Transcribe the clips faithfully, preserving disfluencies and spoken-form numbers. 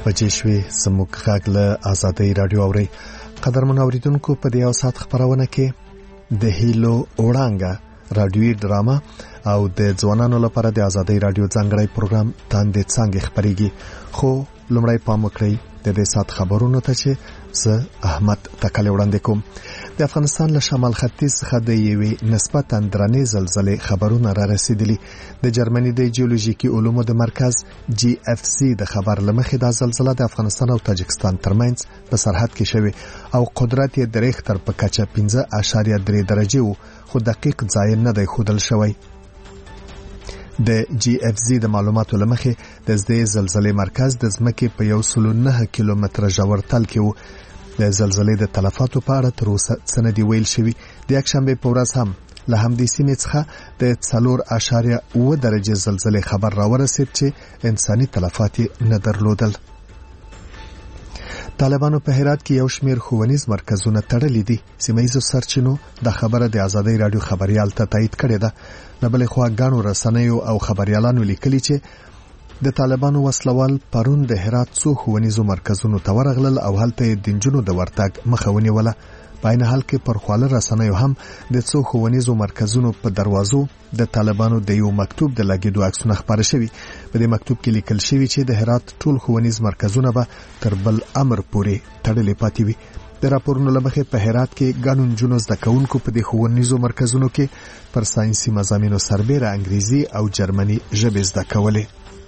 بجې شوې زموږ غږ له آزادۍ رادیو اوري. قدرمن اوریدونکو په دې او سات خبرونه کې د هیلو وړانګه رادیوي ډراما او د ځوانانو لپاره د آزادۍ رادیو ځانګړی پروګرام تاندې څنګه خبريږي. خو لومړی پام وکړئ د دې سات خبرونو ته چې زه احمد تکل وړاندې کوم. د افغانستان له شمال ختیځ څخه د یوې نسبتاً درنې زلزلې خبرونه را رسیدلي. د جرمني د جیولوژیکي علومو د مرکز جی اف سی د خبر لمخې د زلزلې د افغانستان او تاجکستان ترمنځ په سرحد کې شوې او قدرت یې د ریختر په کچه پنځه اعشاریه درې درجه وو، خو دقیق ځای نه دی ښودل شوی. د جی اف زی د معلوماتو لمخې د دې زلزلې مرکز د ځمکې په یو سل او نه کیلومتره ژورتل کې وو. د زلزلې د تلفاتو په اړه تر اوسه څه نه دی ویل شوی. د یکشنبه په ورځ هم له همدې سیمې څخه د څلور اعشاریه اووه درجه زلزلې خبر راورسید چې انساني تلفات نه درلودل. طالبانو په هرات کې یو شمېر ښوونیز مرکزونه تړلي دي. سیمایي سرچینو د خبره د آزادۍ رادیو خبريال ته تایید کړې ده. نه بلې خوا غاڼو رسنیو او خبريالانو لیکلي چې د طالبانو وسلوال پرون د هرات څو ښوونیزو مرکزونو ته ورغلل او هلته د دنجونو د ورتګ مخه ونیوله. په عین حال کې پر خواله رسنیو هم د څو ښوونیزو مرکزونو په دروازو د طالبانو د یو مکتوب د لګیدو عکسونه خبره شوي. په دې مکتوب کې لیکل شوی چې د هرات ټول ښوونیز مرکزونه به تر بل امر پورې تړلې پاتې وي. د راپورونو لمخې په هرات کې قانون جنو زده کوونکو په دې ښوونیزو مرکزونو کې پر ساينسي مضامینو سربېره انګریزي او جرمني ژبې زده کولې.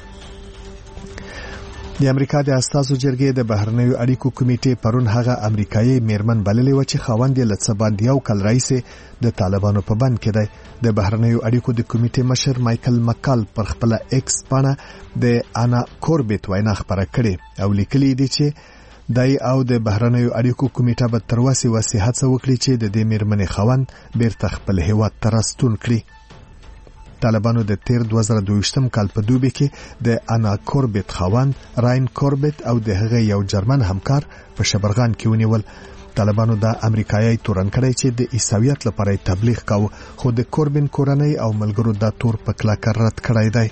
د امریکا د استازو جرګې د بهرنیو اړیکو کمیټې پرون هغه امریکایي میرمن بللې و چې خاوند یې لڅ باندې یو کال رئیس د طالبانو په بند کې دی. د بهرنیو اړیکو د کمیټې مشر مایکل مکال پر خپل ایکس پاڼه د انا کوربیت وینا خبره کړې او لیکلي دي چې دای او د بهرنیو اړیکو کمیټه به تر وسه وسه هڅه وکړي چې د دې میرمنې خاوند بیرته خپل هیواد ته راستون کړي. طالبانو د تیر دوه زره دوه کال په دوبي کې د انا کوربیت خاوند راین کوربیت او د هغه یو جرمن همکار په شبرغان کې ونیول. طالبانو د امریکایي تورن کړی چې د عیسویت لپاره تبلیغ کاوه، خو د کوربین کورنۍ او ملګرو د تور په کلکه رد کړی دی.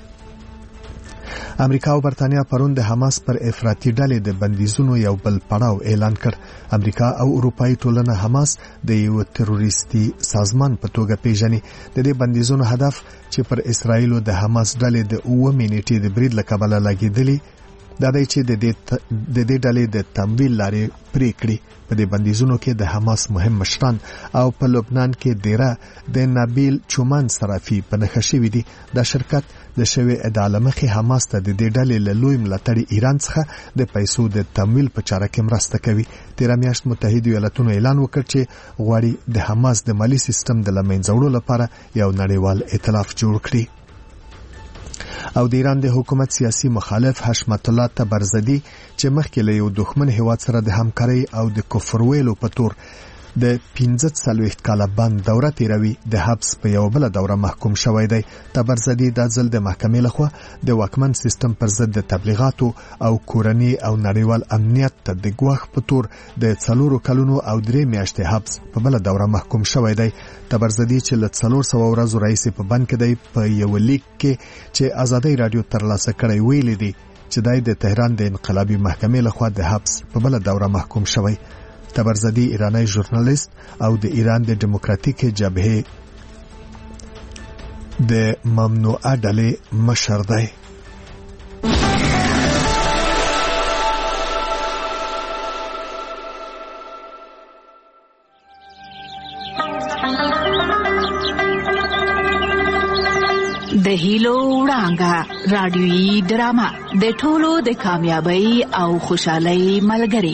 امریکا او برتانیا پرون د حماس پر افراطي ډلې د بندیزونو یو بل پړاو اعلان کړ. امریکا او اروپאי ټولنه حماس د یو تروریستي سازمان په توګه پیژني. د دې بندیزونو هدف چې پر اسرایل د حماس ډلې د اوه منټې د برید لکبله لګیدلی دا دی چې د دې د دې ډلې د تمویل لارې پرې کړي. په دې بندیزونو کې د حماس مهم مشران او په لبنان کې دیره د نابیل چومان صرافي په نښه شوی دي. دا شرکت د شوی ادعا مخې حماس ته د دې ډلې له لوی ملاتړي ایران څخه د پیسو د تمویل په چاره کې مرسته کوي. تیر میاشت متحده ایالاتونو اعلان وکړ چې غواړي د حماس د مالی سیستم د لمنځه وړلو لپاره یو نړیوال ائتلاف جوړ کړي. او د ایران د حکومت سیاسي مخالف حشمت الله تبرزدی چې مخکې له یو دښمن هیواد سره د همکاري او د کفر ویلو په تور د پنځه څلوېښت کاله بند دوره تیروي د حبس په یو بل دوره محکوم شوی دی. تبرزدی د ځل د محکمې لخوا د واکمن سیستم پر ضد د تبلیغاتو او کورنی او نړیوال امنیت ته د ګواښ په تور د څلورو کلونو او درې میاشتې حبس په بل دوره محکوم شوی دی. تبرزدی چې له څلور سوه ورځو رئیس په بند کې دی په یو لیک کې چې آزادۍ رادیو ترلاسه کړی ویلي دی چې دای د تهران د انقلابي محکمې لخوا د حبس په بل دوره محکوم شوی. تبرزدی ایرانی ژورنالیست او د ایران د دیموکراتیک جبهه د ممنوعه ډلې مشر دی. د هیلو وړانګه رادیوي ډرامه د ټولو د کامیابی او خوشحالۍ ملګری.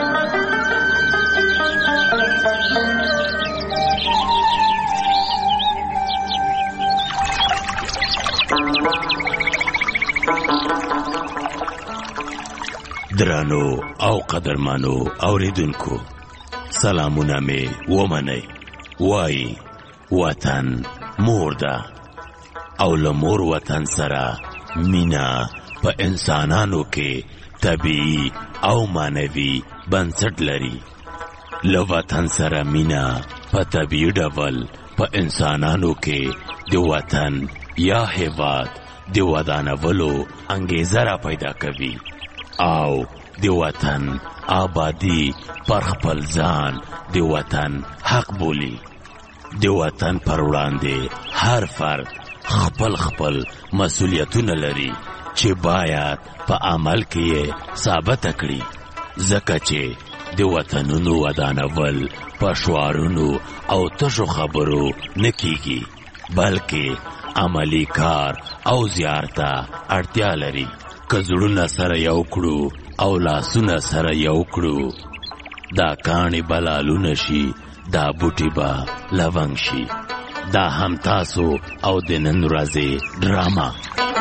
درانو او قدرمانو اوریدونکو سلامونه می ومنئ. وای وطن مور ده او لمور وطن سره مینا په انسانانو کې طبيعي او مانوي بنسټ لري. له وطن سره مینا په طبيعي ډول په انسانانو کې د وطن یا هیواد د ودانولو انګیزه را پیدا کوي. او د وطن آبادی پر خپل ځان د وطن حق بولی. د وطن پر وړاندې هر فرد خپل خپل مسؤلیتونه لري چې باید په عمل کې ثابت کړي، ځکه چې د وطنونو ودانول په شعارونو او تشو خبرو نه کیږي، بلکې عملی کار او زیارته اړتیا لري. که زړونه سره یو کړو او لاسونه سره یو کړو، دا کاڼې به لالونه شي، دا بوټي به لونګ شي. دا هم تاسو او د نن ورځې ډراما.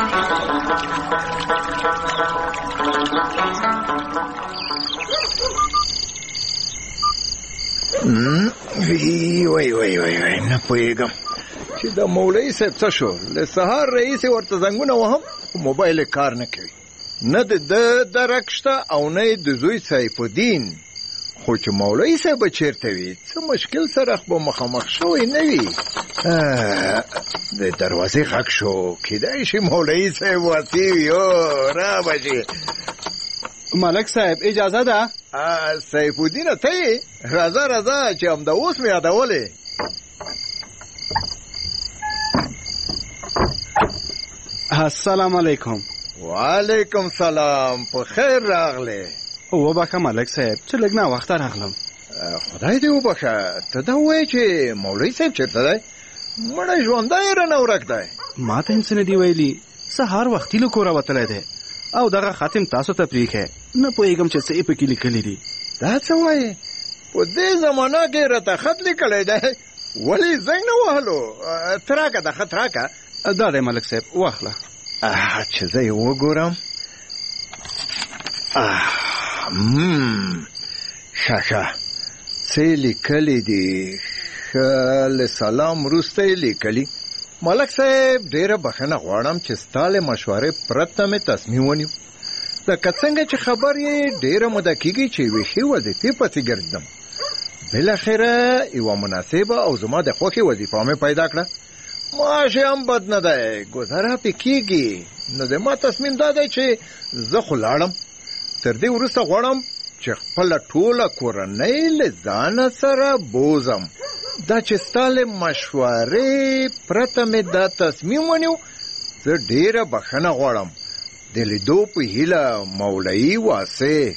وی وی وی وی وی نه پوهېږم چې د مولوي صاحب څه شو. له سهار رئیس ورته زنګونه وهم، موبایل کار نه کوي. نه د ده درک شته او نه د زوی سیف الدین. خو چې مولوي صاحب به چېرته وي، څه مشکل سره به مخامخ شوی نه وي. د دروازې غږ شو، کیدای شي مولوي صاحب واسی وي. او را بشي. ملک صاحب اجازه ده؟ سیف الدین ته یې؟ راځه راځه چې همدا اوس مې یادولې. السلام علیکم. وعلیکم سلام. په خیر راغلی. وبخښه ملک صاحب چې لږ ناوخته راغلم. خدای دې وبخښه. ته دا ووایې چې مولوي صاحب چېرته دی؟ مړی ژوندی رانه ورک دی. ما ته هم څه نه دي ویلي. سهار وختي له کوره وتلی دی او دغه خاتم تاسو ته پرېښی. نه پوهېږم چې څه یې پکې لیکلي دي. دا څه وایې؟ په دې زمانه کې راته خط لیکلی دی، ولې زنګ نه وهلو؟ ته راکه دا خط راکه. دا دی ملک صاحب، واخله. چې زه یې وګورم. ښه ښه څه یې لیکلي دي؟ ښه له سلام وروسته یې لیکلي: ملک صاحب ډېره بخښنه غواړم چې ستا له مشورې پرته مې تصمیم ونیو. لکه څنګه چې خبر یې ډېره موده کېږي چې یوې ښې وظیفې پسې ګرځېدم. بالاخره یوه مناسبه او زما د خوښې وظیفه مې پیدا کړه. معاش یې هم بد نه دی، ګذاره پې کېږي. نو د ما تصمیم دا دی چې زه خو لاړم. تر دې وروسته غواړم چې خپله ټوله کورنۍ له ځانه سره بوزم. دا چې ستا له مشورې پرته مې دا تصمیم ونیو، زه ډېره بخښنه غواړم. د لیدو په هیله، مولوي واسې.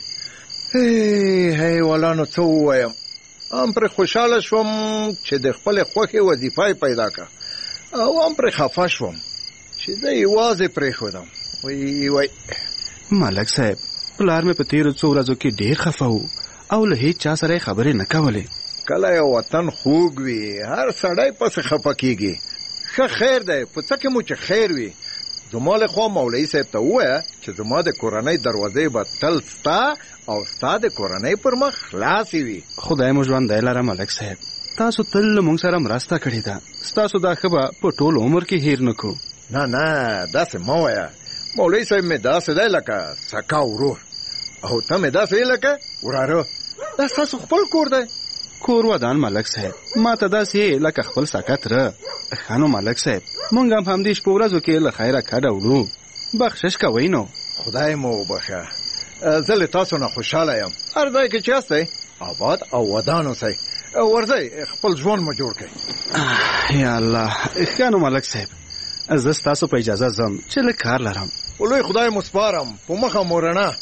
حیوانانو څه ووایم، هم پرې خوشحاله شوم چې د خپلې خوښې وظیفه یې پیدا کړه، او هم پرې خفه شوم چې زه یوازې پرېښودم. وی وی ملک صاحب، پلار مې په تېرو څو ورځو کې ډېر خفه و او له هیڅ چا سره یې خبرې نه کولې. کله یو وطن خوږ وي، هر سړی پسې خفه کېږي. ښه خیر دی، په څه کې مو چې خیر وي. زما له خوا مولوي صاحب ته ووایه چې زما د کورنۍ دروازې به تل ستا او ستا د کورنۍ پر مخ خلاصې وي. خدای مو ژوندی لره ملک صاحب. تاسو تل له موږ سره مرسته کړې ده. ستاسو دا ښه به په ټول عمر کې هیر نه کړو. نه نه داسې مه وایه. مولوي صاحب مې داسې دی لکه سکا ورور، او ته مې داسې لکه وراره. دا ستاسو خپل کور دی. کور ودان ملک صاحب، ما ته داسې لکه خپل سکت ره. ښه نو ملک صاحب، موږ هم همدې شپو ورځو کې له خیره کډه وړو. بخشش کوئ نو. خدای مو وبخښه. زه له تاسو نه خوشحاله یم. هر ځای کې چې یاستئ آباد او ودان اوسئ. ورځئ خپل ژوند مو جوړ کړئ. یا الله. ښه نو ملک صاحب، زه ستاسو په اجازه ځم چې لږ کار لرم. لوی خدای مو سپارم. په مخه مو رڼا.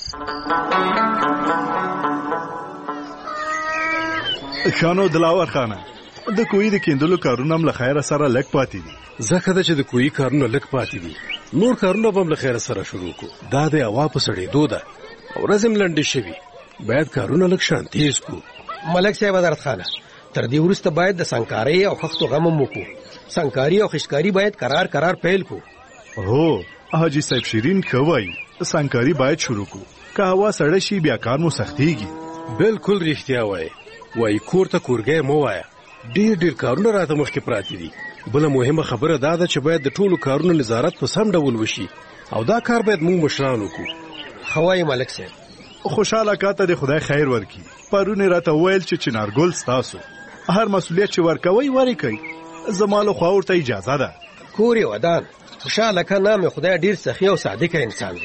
خانو دلاور خانه، د کوی د کیندلو کارونه هم له خیره سره لږ پاتې دي. ځکه ده چې د کوی کارونه لږ پاتې دي، نور کارونه به هم له خیره سره شروع کو. دا د هوا په سړېدو ده، ورځ هم لنډې شوي، باید کارونه لږ شان تیز کو. ملک صاحب حضرت خانه، تر دې وروسته باید د سنګکارۍ او خښتو غم هم وکړو. سنګکاري او خشکاري باید قرار قرار پیل کو. هو حاجی صاحب شیرین ښه وایي، سنګکاري باید شروع کو. که هوا سړه شي بیا کار مو سختېږي. بالکل رښتیا وایي. وایي کور ته کورګی مه وایه. ډېر ډېر کارونه راته مخکې پراته دي. بله مهمه خبره دا ده چې باید د ټولو کارونو نظارت په سم ډول وشي، او دا کار باید موږ مشران وکړو. ښه وایي ملک صاحب. خوشحاله کاته د خدای خیر ورکړي. پرون یې راته وویل چې چنارګل ستاسو، هر مسؤلیت چې ورکوئ ورکوئ. زما له خوا ورته اجازه ده. کور یې ودان. خوشحاله که نام خدای ډېر سخي او صادقه انسان دی،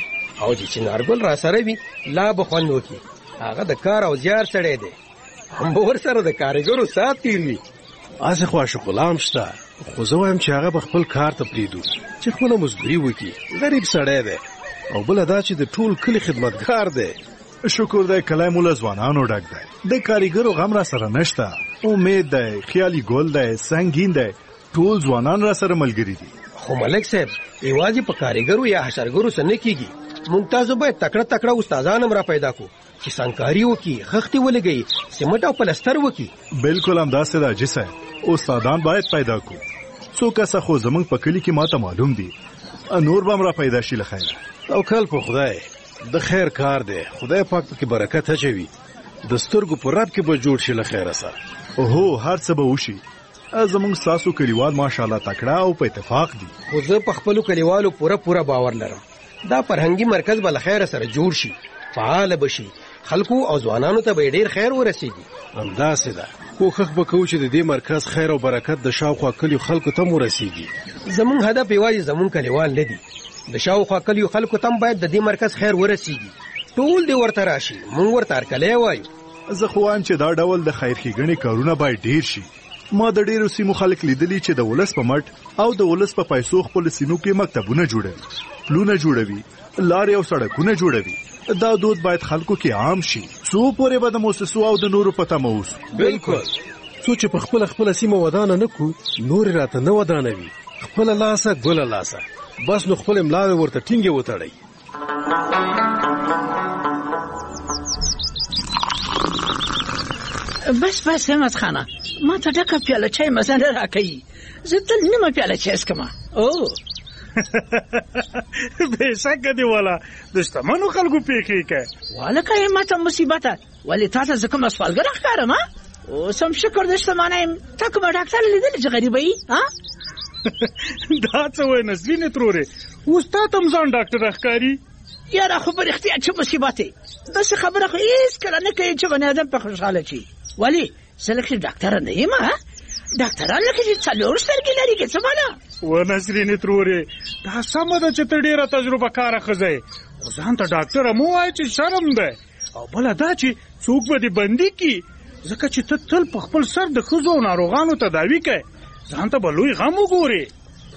او چې چنارګل را سره وي لا به خوند وکړي. هغه د کار او زیار سړی دی، هم به ورسره د کارګرو ساعت تیر وي. هسې خو عاشق غلام شته، خو زه وایم چې هغه به خپل کار ته پرېږدو چې خپله مزدوري وکړي. غریب سړی دی او بله دا چې د ټول کلي خدمتګار دی. شکر دی کلی مو له ځوانانو ډک دی، د کاریګرو غم را سره نشته. امید دی، خیالي ګل دی، سنګین دی، ټول ځوانان را سره ملګري دي. خو ملک صاحب یوازې په کاریګرو یا حشرګرو سره نه کېږي، موږ تاسو باید تکړه تکړه استادان هم را پیدا کړو چې سنګکاري وکړي، خښتې ولګوي، سمټ او پلستر وکړي. بالکل همداسې ده حاجي صاحب، استادان باید پیدا کړو. څو کسه خو زموږ په کلي کې ماته معلوم دي، نور به هم را پیدا شي له خیره. توکل په خدای، د خیر کار دی، خدای پاک پکې برکت اچوي. د سترګو په رب کې به جوړ شي له خیره سره. اوهو هر څه به وشي. زموږ ستاسو کلیوال ماشاءالله تکړه او په اتفاق دي. خو زه په خپلو کلیوالو پوره پوره باور لرم دا فرهنګي مرکز به له خیره سره جوړ شي، فعال به شي، خلکو او ځوانانو ته به ډېر خیر ورسېږي. همداسې ده، کوښښ به کوو چې د دې مرکز خیر او برکت د شاوخوا کلیو خلکو ته هم ورسېږي. زموږ هدف یوازې زموږ کلیوال نه دي، د شاوخوا کلیو خلکو ته هم باید د دې مرکز خیر ورسېږي. ټول دې ورته راشي، موږ ورته هرکلی وایو. زه خو وایم چې دا ډول د خیر ښېګڼې کارونه باید ډېر شي. ما د ډېرو سیمو خلک لیدلي چې د ولس په مټ او د ولس په پیسو خپل سیمو کې مکتبونه جوړوي، پلونه جوړوي، لارې او سړکونه جوړوي. دا دود باید خلکو کې عام شي. څو پورې به د موسسو او د نورو په تمه اوسو. بالکل، څو چې په خپله خپله سیمه ودانه نه کړو، نورې راته نه ودانوي. خپله لاسه ګله لاسه، بس نو خپل ملاوې ورته ټینګې وتړئ. بس بس همت خانه، ما ته ډکه پیاله چای مزه نه راکوي. زه تل نیمه پیاله چای څښم. او بېشکه دې والا د شتمنو خلکو پېښې کوې. والکه همته مصیبته، ولې تا ته زه کومه سوالګره ښکارم؟ اوس هم شکر د شتمنه یم. تا کومه ډاکټر لیدلې چې غریبه یي؟ دا څه وایې نسرینې ترورې، اوس تا ته هم ځان ډاکټره ښکاري؟ یاره خو په رښتیا چې مصیبت دی، داسې خبره خو هېڅکله نه کوي چې بني ادم په خوشحاله شي. ولې زه لکه ډاکټره نه یم؟ ډاکټران لکه چې څلور سترګې لري که څه معنا؟ و نسرینې ترورې، دا سمه ده چې ته ډېره تجربه کاره ښځه یې، خو ځان ته ډاکټره مه وایه چې شرم دی. او بله دا چې څوک به دې بندي کړي، ځکه چې ته تل په خپل سر د ښځو او ناروغانو تداوي کوې، ځان ته به لوی غم وګورې.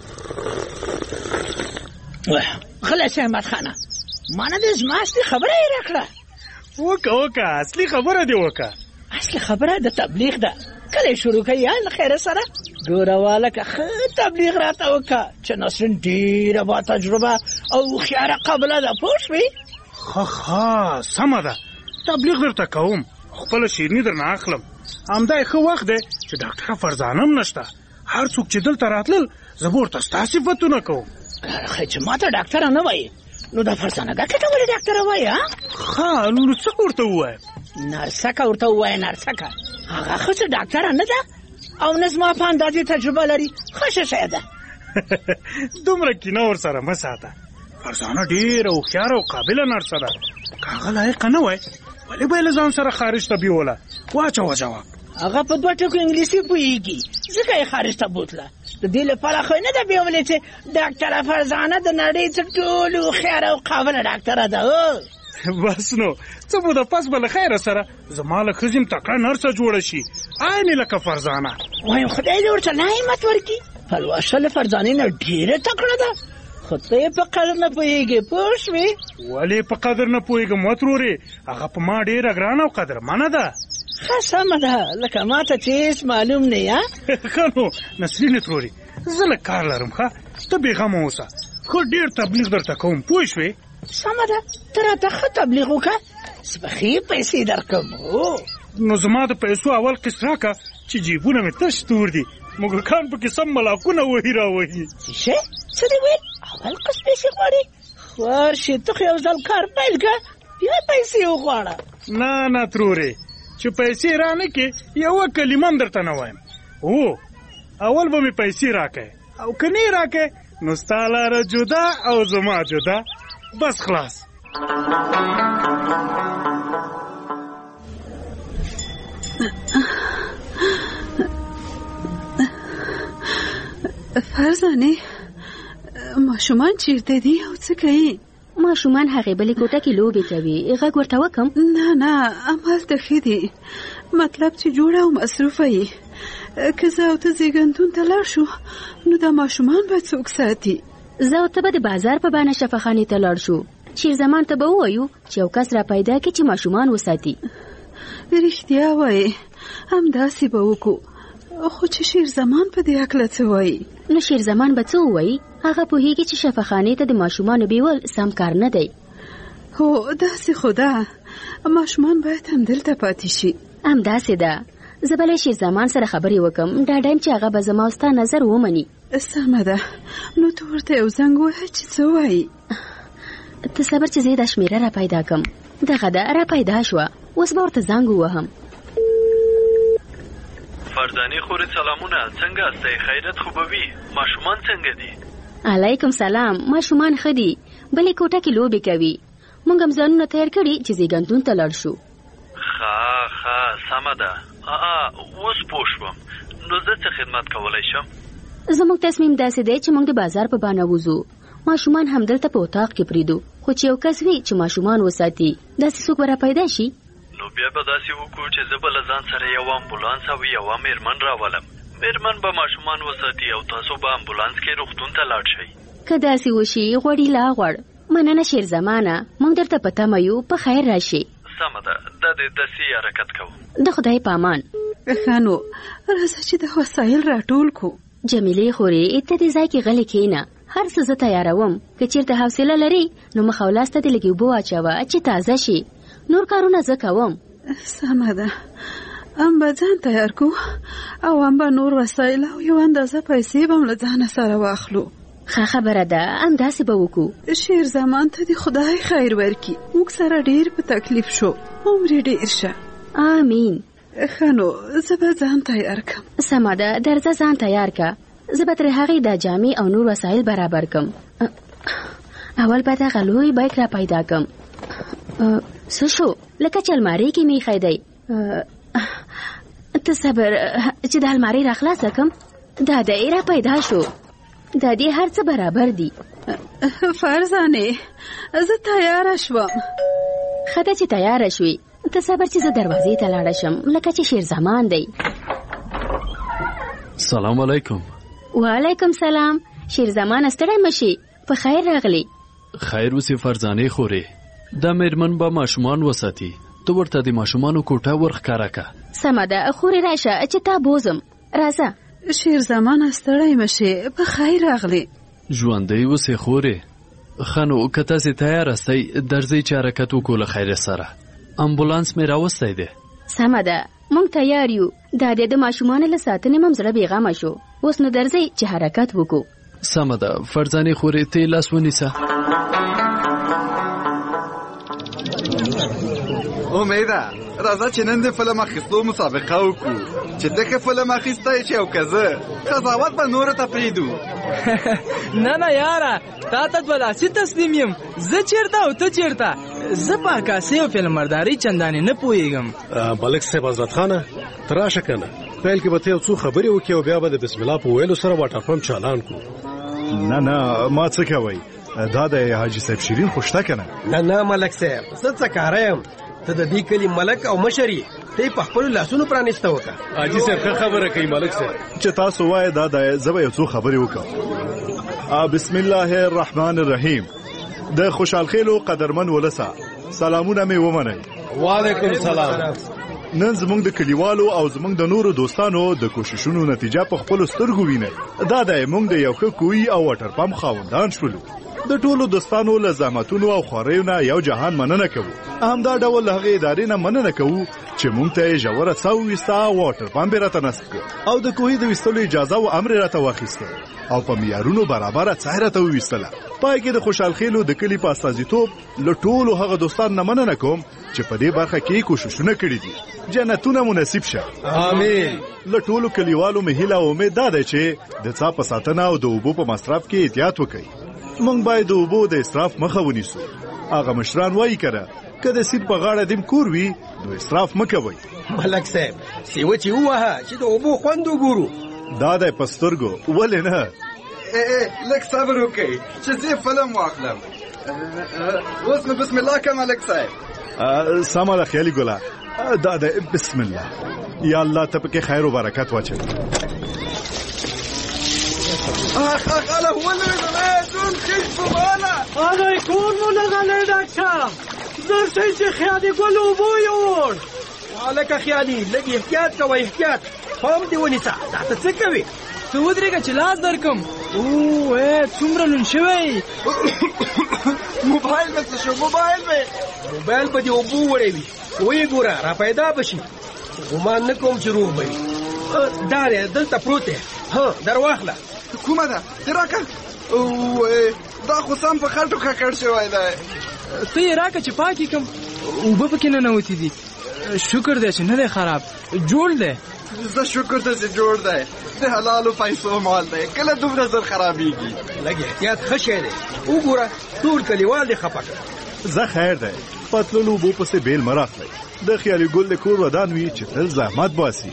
غلی شه احمد خانه، ما نه دې زما اصلي خبره یې راکړه. وکه وکه اصلي خبره دې وکه. اصلي خبره د تبلیغ ده. کله شروع کوي یا له خیره سره ګوره والکه ښه تبلیغ راته وکړه چې نسرین ډېره با تجربه او هوښیاره قابله ده، پوه شوې؟ ښه ښه سمه ده، تبلیغ درته کوم، خپله شیرني درنه اخلم. همدا ښه وخت دی چې ډاکټره فرزانه هم نشته. هر څوک چې دلته راتلل زه به ورته ستا صفتونه کوم. خی چې ما ته ډاکټره نه وایي، نو دا فرزانه ګټه ته ولې ډاکټره وایي؟ ښه نو څه ورته ووایم؟ نرسکه ورته ووایه، نرسکه. هغه ښځه ډاکټره نه ده او نه زما په اندازې تجربه لري، ښه شی ده. دومره کینه ورسره مه ساته، فرزانه ډېره هوښیاره او قابله نرسه ده. که هغه لایقه نه وای ولې به یې له ځان سره خارج ته بیوله؟ واچوه جواب. هغه په دوه ټکو انګلیسي پوهېږي، ځکه یې خارج ته بوتله. د دې لپاره خو یې نه ده بیولې چې ډاکټره فرزانه د نړۍ تر ټولو هوښیاره او قابله ډاکټره ده. بس نو څه موده پس به له خیره سره زما له ښځې م تکړه نرسه جوړه شي، عینې لکه فرزانه. وایم خدای دې ورته نعمت ورکړي. پلوشه له فرزانې نه ډېره تکړه ده، خو ته یې په قدر نه پوهېږې، پوه شوې؟ ولې په قدر نه پوهېږم وترورې؟ هغه په ما ډېره ګرانه او قدرمنه ده. ښه سمه ده، لکه ما ته چې هېڅ معلوم نه یې. ښه نو نسرینې ترورې، زه لږ کار لرم، ښه ته بېغمه اوسه، ښه ډېر تبلیغ درته کوم، پوه شوې؟ سمه ده، ته راته ښه تبلیغ وکړه، زه به ښې پیسې درکړم. نو زما د پیسو اول قسط راکړه چې جیبونه مې تش تور دي، موږکان پکې سم ملاکونه وهي راوهي. څه څه دې ویل؟ اول قسط پیسې غواړې؟ ورشې ته خو یو ځل کار پیل کړه، بیا پیسې وغواړه. نه نه ترورې، چې پیسې را نه کې یوه کلمه هم درته نه وایم. هو اول به مې پیسې راکړې، او که نه یې راکړې نو ستا لاره جدا او زما جدا، بس خلاص. فرزانه ماشومان چیرته دي او څه کوي؟ ماشومان هغې بلې کوټه کې لوبې کوي، غږ ورته وکم؟ نه نه، همالته ښه دي. مطلب چې جوړه او مصروفه یې. که زه او ته زیږنتون ته لاړ شو نو دا ماشومان به څوک ساتي؟ زه او ته به د بازار په بانه شفاخانې ته لاړ شو. شیرزمان ته به ووایو چې یو کس را پیدا کړي چې ماشومان وساتي. رښتیا وایې، همداسې به وکړو. خو چې شیرزمان په دې هکله څه وایي؟ نو شیرزمان به څه ووایي؟ هغه پوهیږي چې شفاخانې ته د ماشومانو بیول سم کار نه دی. هو داسې خو ده، ماشومان باید همدلته پاتې شي. همداسې ده. زه به له شیرزمان سره خبرې وکم، ډاډه یم چې هغه به زما او ستا نظر ومني. سمه ده، نو ته ورته یو زنګ ووهه چې څه وایي. ته صبر چې زه یې دا شمېره را پیدا کم. دغه ده را پیدا شوه، اوس به ورته زنګ ووهم. فرزانې خورې سلامونه، څنګه استئ؟ خیرت خو به وي؟ ماشومان څنګه دي؟ علیکم سلام. ماشومان ښه دي، بلې کوټه کې لوبې کوي. موږ هم ځانونه تیار کړي چې زیږنتون ته لاړ شو. ښه ښه سمه ده. اوس پوه شوم. نو زه څه خدمت کولی شم؟ زموږ تصمیم داسې دی چې موږ د بازار په بانه وځو. ماشومان همدلته په اتاق کې پریږدو، خو چې یو کس وي چې ماشومان وساتي، داسې څوک به را پیدا شي. نو بیا به داسې وکړو چې زه به له ځان سره یو امبولانس او یوه میرمن راولم. میرمن به ماشومان وساتي او تاسو به امبولانس کې روغتون ته لاړ شئ. که داسې وشي غوړي لا غوړ. مننه شیرزمانه، موږ درته په تمه یو. په خیر راشي. سمه ده، دا د داسې حرکت کوو. د خدای په امان. ښه نو راځه چې د وسایل راټول کو. جمیلې خورې ته دې ځای کې غلې کښېنه، هر څه زه تیاروم. که چېرته حوصله لري نو مخ او لاس ته دې لږ اوبه واچوه چې تازه شي. نور کارونه زه کوم. سمه ده، ام به ځان تیار کو او ام به نور وسایل او یو اندازه پیسې به م له ځانه سره واخلو. ښه خبره ده، همداسې به وکړو. شیرزمان ته دې خدای خیر ورکړي. موږ سره ډېر په تکلیف شو، عمر یې ډېر شه. آمین. ښه نو زه به ځان تیار کړم. سمه ده، درځه ځان تیار که. زه به ترې هغې دا جامې او نور وسایل برابر کړم. اول به دغه لوی بیک را پیدا کړم. څه شو؟ لکه چې المارۍ کې مې ایښی دی. ته صبر چې د المارۍ را خلاصه کړم. دا دی را پیدا شو. دا دې هر څه برابر دي. فرزانې زه تیاره شوم. ښه ده چې تیاره شوې. ته صبر چې زه دروازې ته لاړه شم، لکه چې شیرزمان دی. سلام علیکم. وعلیکم سلام. شیرزمان ستړی مشي، په خیر راغلی. خیر اوسې فرزانې خورې. دا میرمن به ماشومان وساتي، ته ورته د ماشومانو کوټه ورښکاره که. سمه ده، خورې راشه چې تا بوزم. راځه. شیرزمان ستړی مشي، په خیر راغلی. ژوندی اوسې خورې. ښه نو که تاسې تیار استئ درځئ چې حرکت وکړو له خیر سره. امبولانس مې راوستی دی. سمه ده، موږ تیار یو. دا د ماشومانو له ساتنې مم زړه بېغمه شو. اوس نو درځئ چې حرکت وکړو. سمه ده فرزانې خورې، ته یې لاس ونیسه. امیده راځه چې نن د فلم اخیستو مسابقه وکړو، چې ته ښه فلم اخیستی چې او که زه قضاوت به نورو ته پرېږدو. نه نه یاره، تا ته دوه لاسي تسلیم یم. زه چېرته او ته چېرته؟ زه په عکاسۍ او فلمبردارۍ چندانې نه پوهېږم. ملک صاحب حضرت خانه ته راشه که نه. پیل کې به ته یو څو خبرې وکړې او بیا به د بسم الله په ویلو سره واټر پمپ چالان کړو. نه نه ما څه کوئ، دا د حاجي صاحب شیرین خو شته که نه؟ نه نه ملک صاحب، زه څه کاره یم. ته د دې کلي ملک او مشر یې، ته یې په خپلو لاسونو پرانیسته وکړه. حاجي صاحب ښه خبره کوي ملک صاحب. چې تاسو وایې دا دی، زه به یو څو خبرې وکړم. بسم الله الرحمن الرحیم. د خوشحالخیلو قدرمن ولسه سلامونه مې ومنئ. وعلیکم سلام. نن زموږ د کلیوالو او زموږ د نورو دوستانو د کوششونو نتیجه په خپلو سترګو وینئ. دا دی موږ د یو ښه کوهي او واټر پمپ خاوندان شولو. د ټولو دوستانو له زحمتونو او خواریو نه یو جهان مننه کوو. همدا ډول له هغې ادارې نه مننه کوو چې موږ ته یې ژوره څا وویسته او واټر پمپ یې راته نصب کړ او د کوهي د ویستلو اجازه او امر یې راته واخیسته او په معیارونو برابره څا یې راته وویستله. پای کې د خوشحالخیلو د کلي په استازیتوب له ټولو هغه دوستانو نه مننه کوم چې په دې برخه کې کوششونه کړي دي. جنتونه مو نصیب شه. آمین. له ټولو کلیوالو مې هیله او امید دا دی چې د څا په ساتنه او د اوبو په مصرف کې احتیاط وکړي. موږ باید د اوبو د اسراف مخه ونیسو. هغه مشران وایي کنه که د سیند په غاړه دیم کور وي نو اسراف مه کوئ. ملک صاحب سیوه چې ووهه چې د اوبو خوند وګورو. دا دی په سترګو، ولې نه؟ لږ صبر وکړئ چې زه فلم واخلم. اوس نو بسم الله کوم ملک صاحب. سمه ده خیالي ګله، دا ده بسم الله. یا الله ته پکې خیر او برکت واچوي. اخ اخ اله هو اللي دون خيف بالا هذا يكون ملغى لدكا زرتي چې خیالي ګل وبو یور. والکه خیالي لږ احتیاط کوه، احتیاط. هم دې ونیسه. دا ته څه کوي؟ ته ودرېږه چې لاس درکم. او ای څومره لون شوی. موبایل مې څه شو؟ موبایل مې موبایل په دې اوبو وړوي. وایې ګوره را پیدا بشي. ګمان نه کوم چې روغ به وي. دا دی دلته پروت دی. ها در واخله. کومه ده؟ دې راکړه. اوه دا خو سم په خټو ککړ شوی دی. ته یې راکړه چې پاکې کړم. اوبه پکې ننوتې دي. شکر دی چې نه دی خراب، جوړ دی. زه شکر ته چې جوړ دی. د حلالو پیسو مال دی، کله دومره زر خرابېږي. لږ احتیاط ښه شی دی. وګوره ټول کلیوال دې خفه کړه. زه خیر دی، پتلون اوبو پسې بیل مه راخلئ. د خیالي ګل د کور ودان وي چې تل زحمت باسي.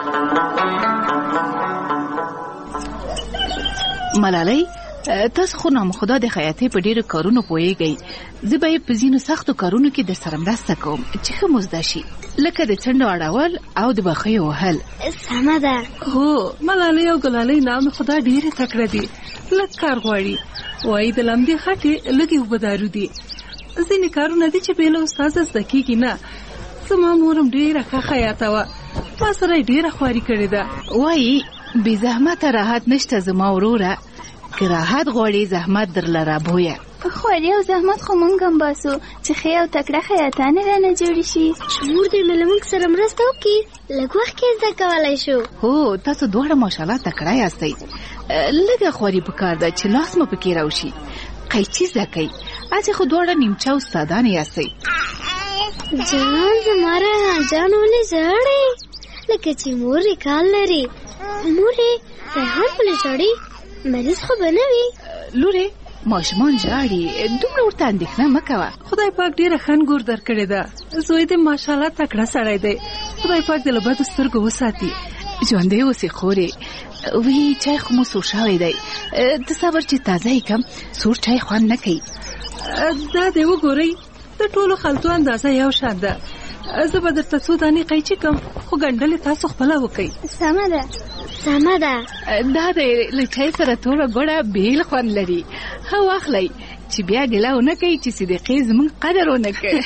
ملالۍ، تاسو خو نامخدا د خیاطۍ په ډېرو کارونو پوهېږئ. زه به یې په ځینو سختو کارونو کې در سره مرسته کوم چې ښه مزده شي، لکه د څنډو اړول او د بخیو وهل. سمه ده. هو ملالۍ او ګلالۍ نام خدا ډېرې تکړه دي، لږ کار غواړي. وایي د لمدې خټې لږې اوبه دارو دي. ځینې کارونه دي چې بې له استاده زده کېږي نه. زما مور هم ډېره ښه خیاطه وه، ما سره یې ډېره خواري کړې ده. وایي بې زحمته راحت نشته زما وروره، که راحت غواړي زحمت درله رابویه. خواري او زحمت خو مونږ هم باسو چې ښې او تکړه خیاطانې رانه جوړې شي. چې مور دې نو له مونږ سره مرسته وکړي، لږ وخت کې زده کولی شو. هو تاسو دواړه ماشاءالله تکړه یاستئ. لږه خواري پکار ده چې لاس مو پکې راوشي. قیچي زده کوئ، اچې خو دواړه نیمچه استادانې یاستئ. جان زما ریحان جان ولې ژاړې؟ لکه چې مور یې کال لري. مورې ریحان ولې ژاړي؟ مریض خو به نه وي. لورې ماشومان ژاړي، دومره ورته اندېښنه مه کوه. خدای پاک ډېره ښه انګور درکړې ده. زوی دې ماشاءالله تکړه سړی دی. خدای پاک دې له بدو سترګو وساتي. ژوندی اوسې خورې. وی چای خو مو سور شوی دی، ته صبر چې تازه یې کم. سور چای خوند نه کوي. دا دې وګورئ، د ټولو خلطو اندازه یو شان ده. زه به درته څو دانې قیچي کم، خو ګنډلې تاسو خپله وکئ. سمه ده سمه ده. دا د له چای سره توره ګوړه بیل خوند لري. ښه واخلئ چې بیا ګیله ونه کوي چې صدیقې زموږ قدر ونه کوي.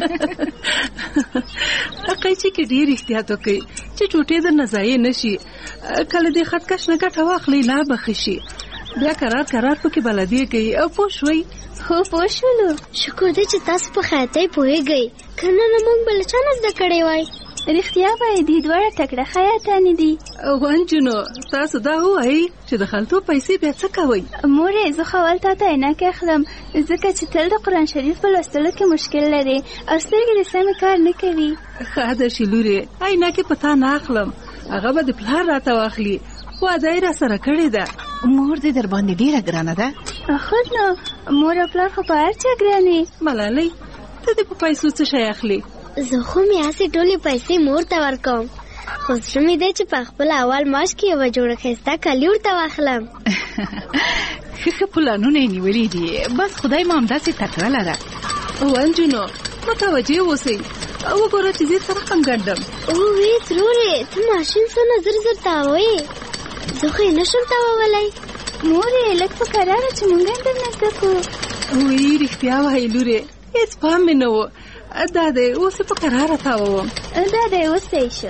قیچي کې ډېر احتیاط وکئ چې ټوټې درنه ضایع نه شي. کله دې خطکش نه ګټه واخلئ لا به ښه شي. بیا کرار کرار پکې بلدیه کوي. او پوه شوئ؟ هو پوه شولو. شکر دی چې تاسو په خیاطۍ پوهېږئ، که نه نه موږ به له چا نه زده کړی وای. رښتیا وایي دې دواړه تکړه خیاطانې دي. ونجونو تاسو دا ووایئ چې د خلطو پیسې بیا څه کوئ؟ مورې زه خو اول تا ته عینکې اخلم، ځکه چې تل د قرآن شریف په لوستلو کې مشکل لري او سترګې دې سمې کار نه کوي. ښه ده چې لورې عینکې په تا نه اخلم، هغه به د پلار راته واخلي. واده یې را سره کړې ده. مور دې در باندې ډېره ګرانه ده. خود نو مور او پلار خو په هر چا ګرانې. ملالۍ ته دې په پیسو څه شی اخلي؟ زه خو مې هسې ټولې پیسې مور ته ورکوم، خو زړه مې دی چې په خپل اول معاش کې یوه جوړه ښایسته کالي ورته واخلم. ښه ښه پلانونه یې نیولي دي، بس خدای مو همداسې تکړه لره. ونجونو متوجه اوسئ، وګوره چې زه څه رقم ګنډم. اووې ترورې ته ماشین څونه زر زر تاووې، زه خو یې نشم تاوولی. مورې لږ په کراره چې مونږ هم درنه زده کړو. وایي رښتیا وایي لورې، هېڅ پام مې نه و. دا دی اوس په کراره تاووم. دا دی اوس صحیح شو.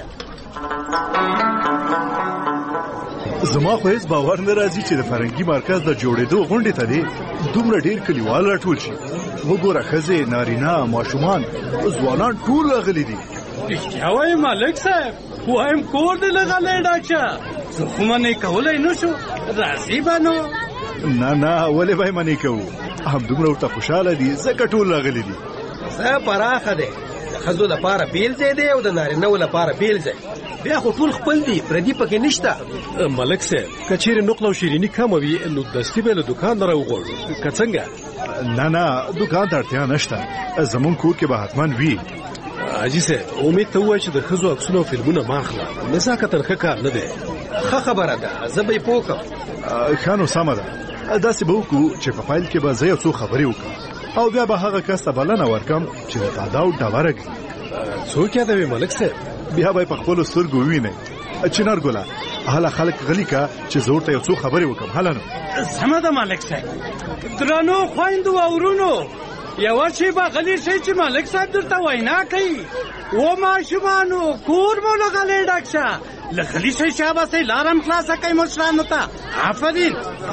زما خو هېڅ باور نه راځي چې د فرهنګي مرکز د جوړېدو غونډې ته دی دومره ډېر کلیوال راټول شي. وګوره ښځې، نارینه، ماشومان، ځوانان ټول راغلي دي. رښتیا وایي ملک صاحب، وایم کور دې لغلی ډاکټر، زه خو منې کولی نه شو. راځي به نو؟ نه نه ولې به یې منې کوو، همدومره ورته خوشحاله دي ځکه ټول راغلي دي. ځای پراخه دی، د ښځو لپاره بیل ځای دی او د نارینهو لپاره بیل ځای. بیا خو ټول خپل دي، پردي پکې نشته. ملک صاحب که چیرې نقل او شیریني کمه وي نو دستي به له دوکان نه راوغواړو، که څنګه؟ نه نه دوکان ته اړتیا نشته، زمونږ کور کې به حتما وي. حاجي صاحب امید ته ووایه چې د ښځو عکسونه او فلمونه مه اخله، نزاکت ښه کار نه دی. ښه خبره ده، زه به یې پوه کړم. ښه نو سمه ده، داسې به وکړو چې په پیل کې به زه یو څو خبرې وکړم. او بیا به هغه کس ته بلنه ورکم چې د تاداو ډبره ږدي. څوک یادوي ملک صاحب؟ بیا به یې په خپلو سترګو ووینئ. چنار ګله هله خلک غلي که چې زه ورته یو څو خبرې وکړم. هله نو سمه ده ملک صاحب. درنو خویندو او ورونو، یوه شیبه غلی شئ چې ملک صاحب درته وینا کوي. و ماشومانو کور مو له غلې ډک شه، له غلي شئ شاباسئ، لاره هم خلاصه کوئ مشرانو ته. آفرین.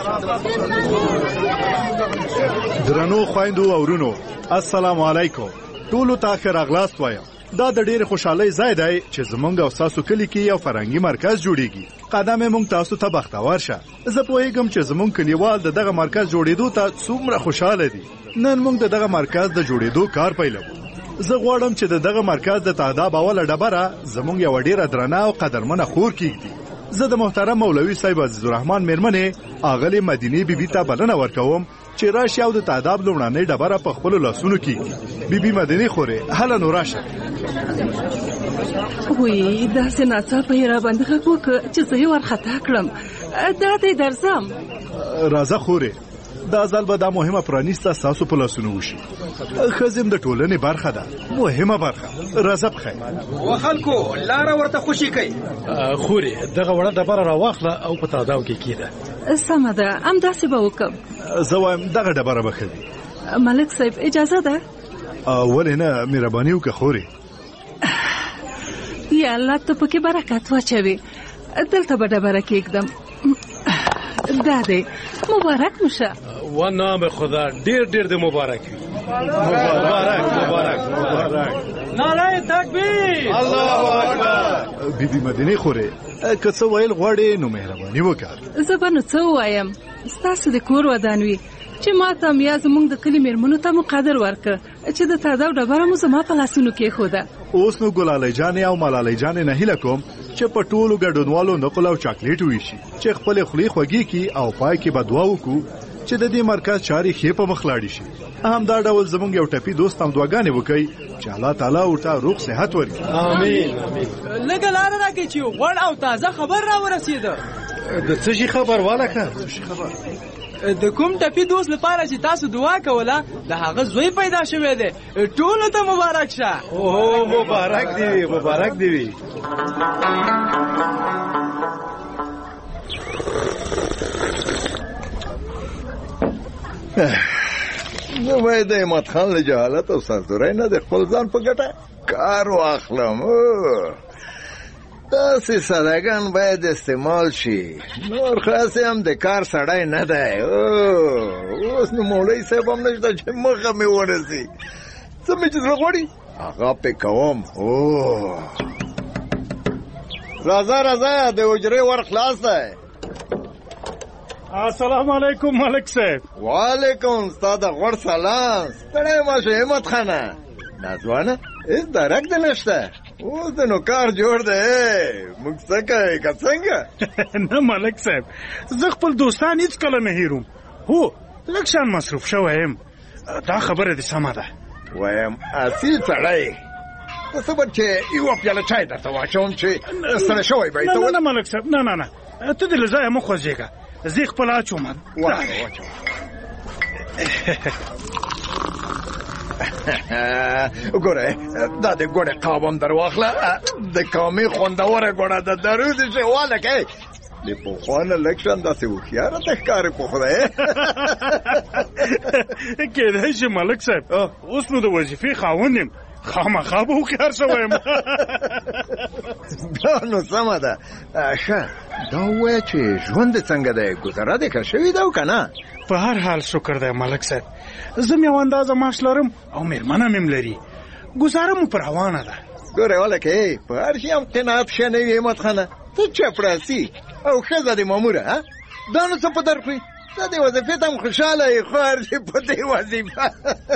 درنو خویندو او ورونو، السلام علیکم. ټولو ته ښه راغلاست وایم. دا د ډېرې خوشحالۍ ځای دی چې زمونږ او ستاسو کلي کې یو فرهنګي مرکز جوړیږي. قدم یې موږ تاسو ته بختور شه. زه پوهېږم چې زمونږ کلیوال د دغه مرکز جوړېدو ته څومره خوشحاله دي. نن موږ د دغه مرکز د جوړېدو کار پیلوو. زه غواړم چې د دغه مرکز د تاداب اوله ډبره زمونږ یوه ډېره درنه او قدرمنه خور کېږدي. زه د محترم مولوي صاحب عزیزالرحمن مېرمنې اغلې مدینې بیبي ته بلنه ورکوم چې راشي او د تاداب لومړنۍ ډبره په خپلو لاسونو کېږدي. بیبي مدینې خورې، هله نو راشه. وی داسې ناڅاپه یې راباندې غږ وکړه چې زه یې وارخطا کړم. دا دی درځم. راځه خورې، دا ځل به دا مهمه پرانیسته ستاسو په لاسونو وشي. ښځې د ټولنې برخه ده، مهمه برخه. راځه بخیر. و خلکو لاره ورته خوشي کوي. خورې دغه وړه ډبره راواخله او په تاداو کې کېده. سمه ده، همداسې به وکړم. زه وایم دغه ډبره به ښه وي. ملک صاحب اجازه ده؟ ولې نه، مهرباني وکړه خورې. یا الله ته پکې برکت واچوي. دلته به ډبره کېږدم. دا دی، مبارک مشه. و نام خدا ډیر ډیر د مبارک وي. مبارک مبارک مبارک. نعره تکبیر، الله اکبر. بیبي مدینې خورې، که څه ویل غواړې نو مهرباني وکړه. زه به نو څه ووایم، ستاسو د کور ودان وي چې ما ته یا زموږ د کلي مېرمنو ته مو قدر ورکړه چې د تاداو ډبره مو زما په لاسونو کېښوده. اوس نو ګلالۍ جانې او ملالۍ جانې نه هیله کوم چې په ټولو ګډونوالو نقل او چاکلیټ وویشي، چې خپلې خولې خوږې کړي او پای کې به دعا وکړو چې د دې مرکز چارې ښې په مخ لاړې شي. همدا ډول زموږ یو ټپي دوست هم دعاګانې وکړي چې الله تعالی ورته روغ صحت ورکړي. امین. لږه لاره راکړئ چې غوړ او تازه خبر راورسېده. د څه شي خبر والکه؟ څه شي خبر؟ د کوم ټپي دوست لپاره چې تاسو دعا کوله د هغه زوی پیدا شوی دی. ټولو ته مبارک شه. اوه مبارک دی وي، مبارک دی وي. زه باید د احمد خان له جهالت او سرزورۍ نه د خپل ځان په ګټه کار واخلم. داسې سادهګان باید استعمال شي. نور خاصې هم د کار سړی نه دی. اوس نو مولوي صاحب هم نشته چې مخه مې ورسي. څه مې چې زړه غواړي هغه پې کوم. راځه راځه، د حجرې ور خلاص دی. السلام علیکم ملک صاحب. وعلیکم. ستا د غوړ سلام. ستړی مه شې احمد خانه. ناځوانه هېڅ درک دې نشته. اوس نو کار جوړ دی. موږ څه کوې که څنګه؟ نه ملک صاحب، زه خپل دوستان هېڅکله نه هېروم. هو لږ شان مصروف شوی یم. دا خبره دې سمه ده. وایم اصیل سړی، څه به چې یوه پیاله چای درته واچوم چې ستړی شوی به یې. نه نه ملک صاحب، نه نه نه، ته دې له ځایه مه خوځېږه. زه خپل اچوم. واچوه واچوه. ګوره دا د ګوړې قاب هم در واخله. د کامې خوندوره ګوړه ده. درود چې والکې د پخوا نه لږ شان داسې هوښیاره ته ښکارې په خدای. کېدای شي ملک صاحب اوس نو د وظیفې خاوند یم، خامخا به هوښیار شوی یم. دا نو سمه ده. ښه دا ووایه چې ژوند دې څنګه دی؟ ګذره دې ښه شوې ده او که نه؟ په هر حال شکر دی ملک صاحب. زه م یو اندازه معاش لرم او مېرمنه مې م لري. ګزاره مو په روانه ده. ګورې والکې په هر شي هم قناعت ښه نه وي احمد خانه. ته چپړاسي او ښځه دې ماموره. دا نو څه په در کړي؟ ته دې وظیفې ته هم خوشحاله یې، خو هر شي په دې وظیفه.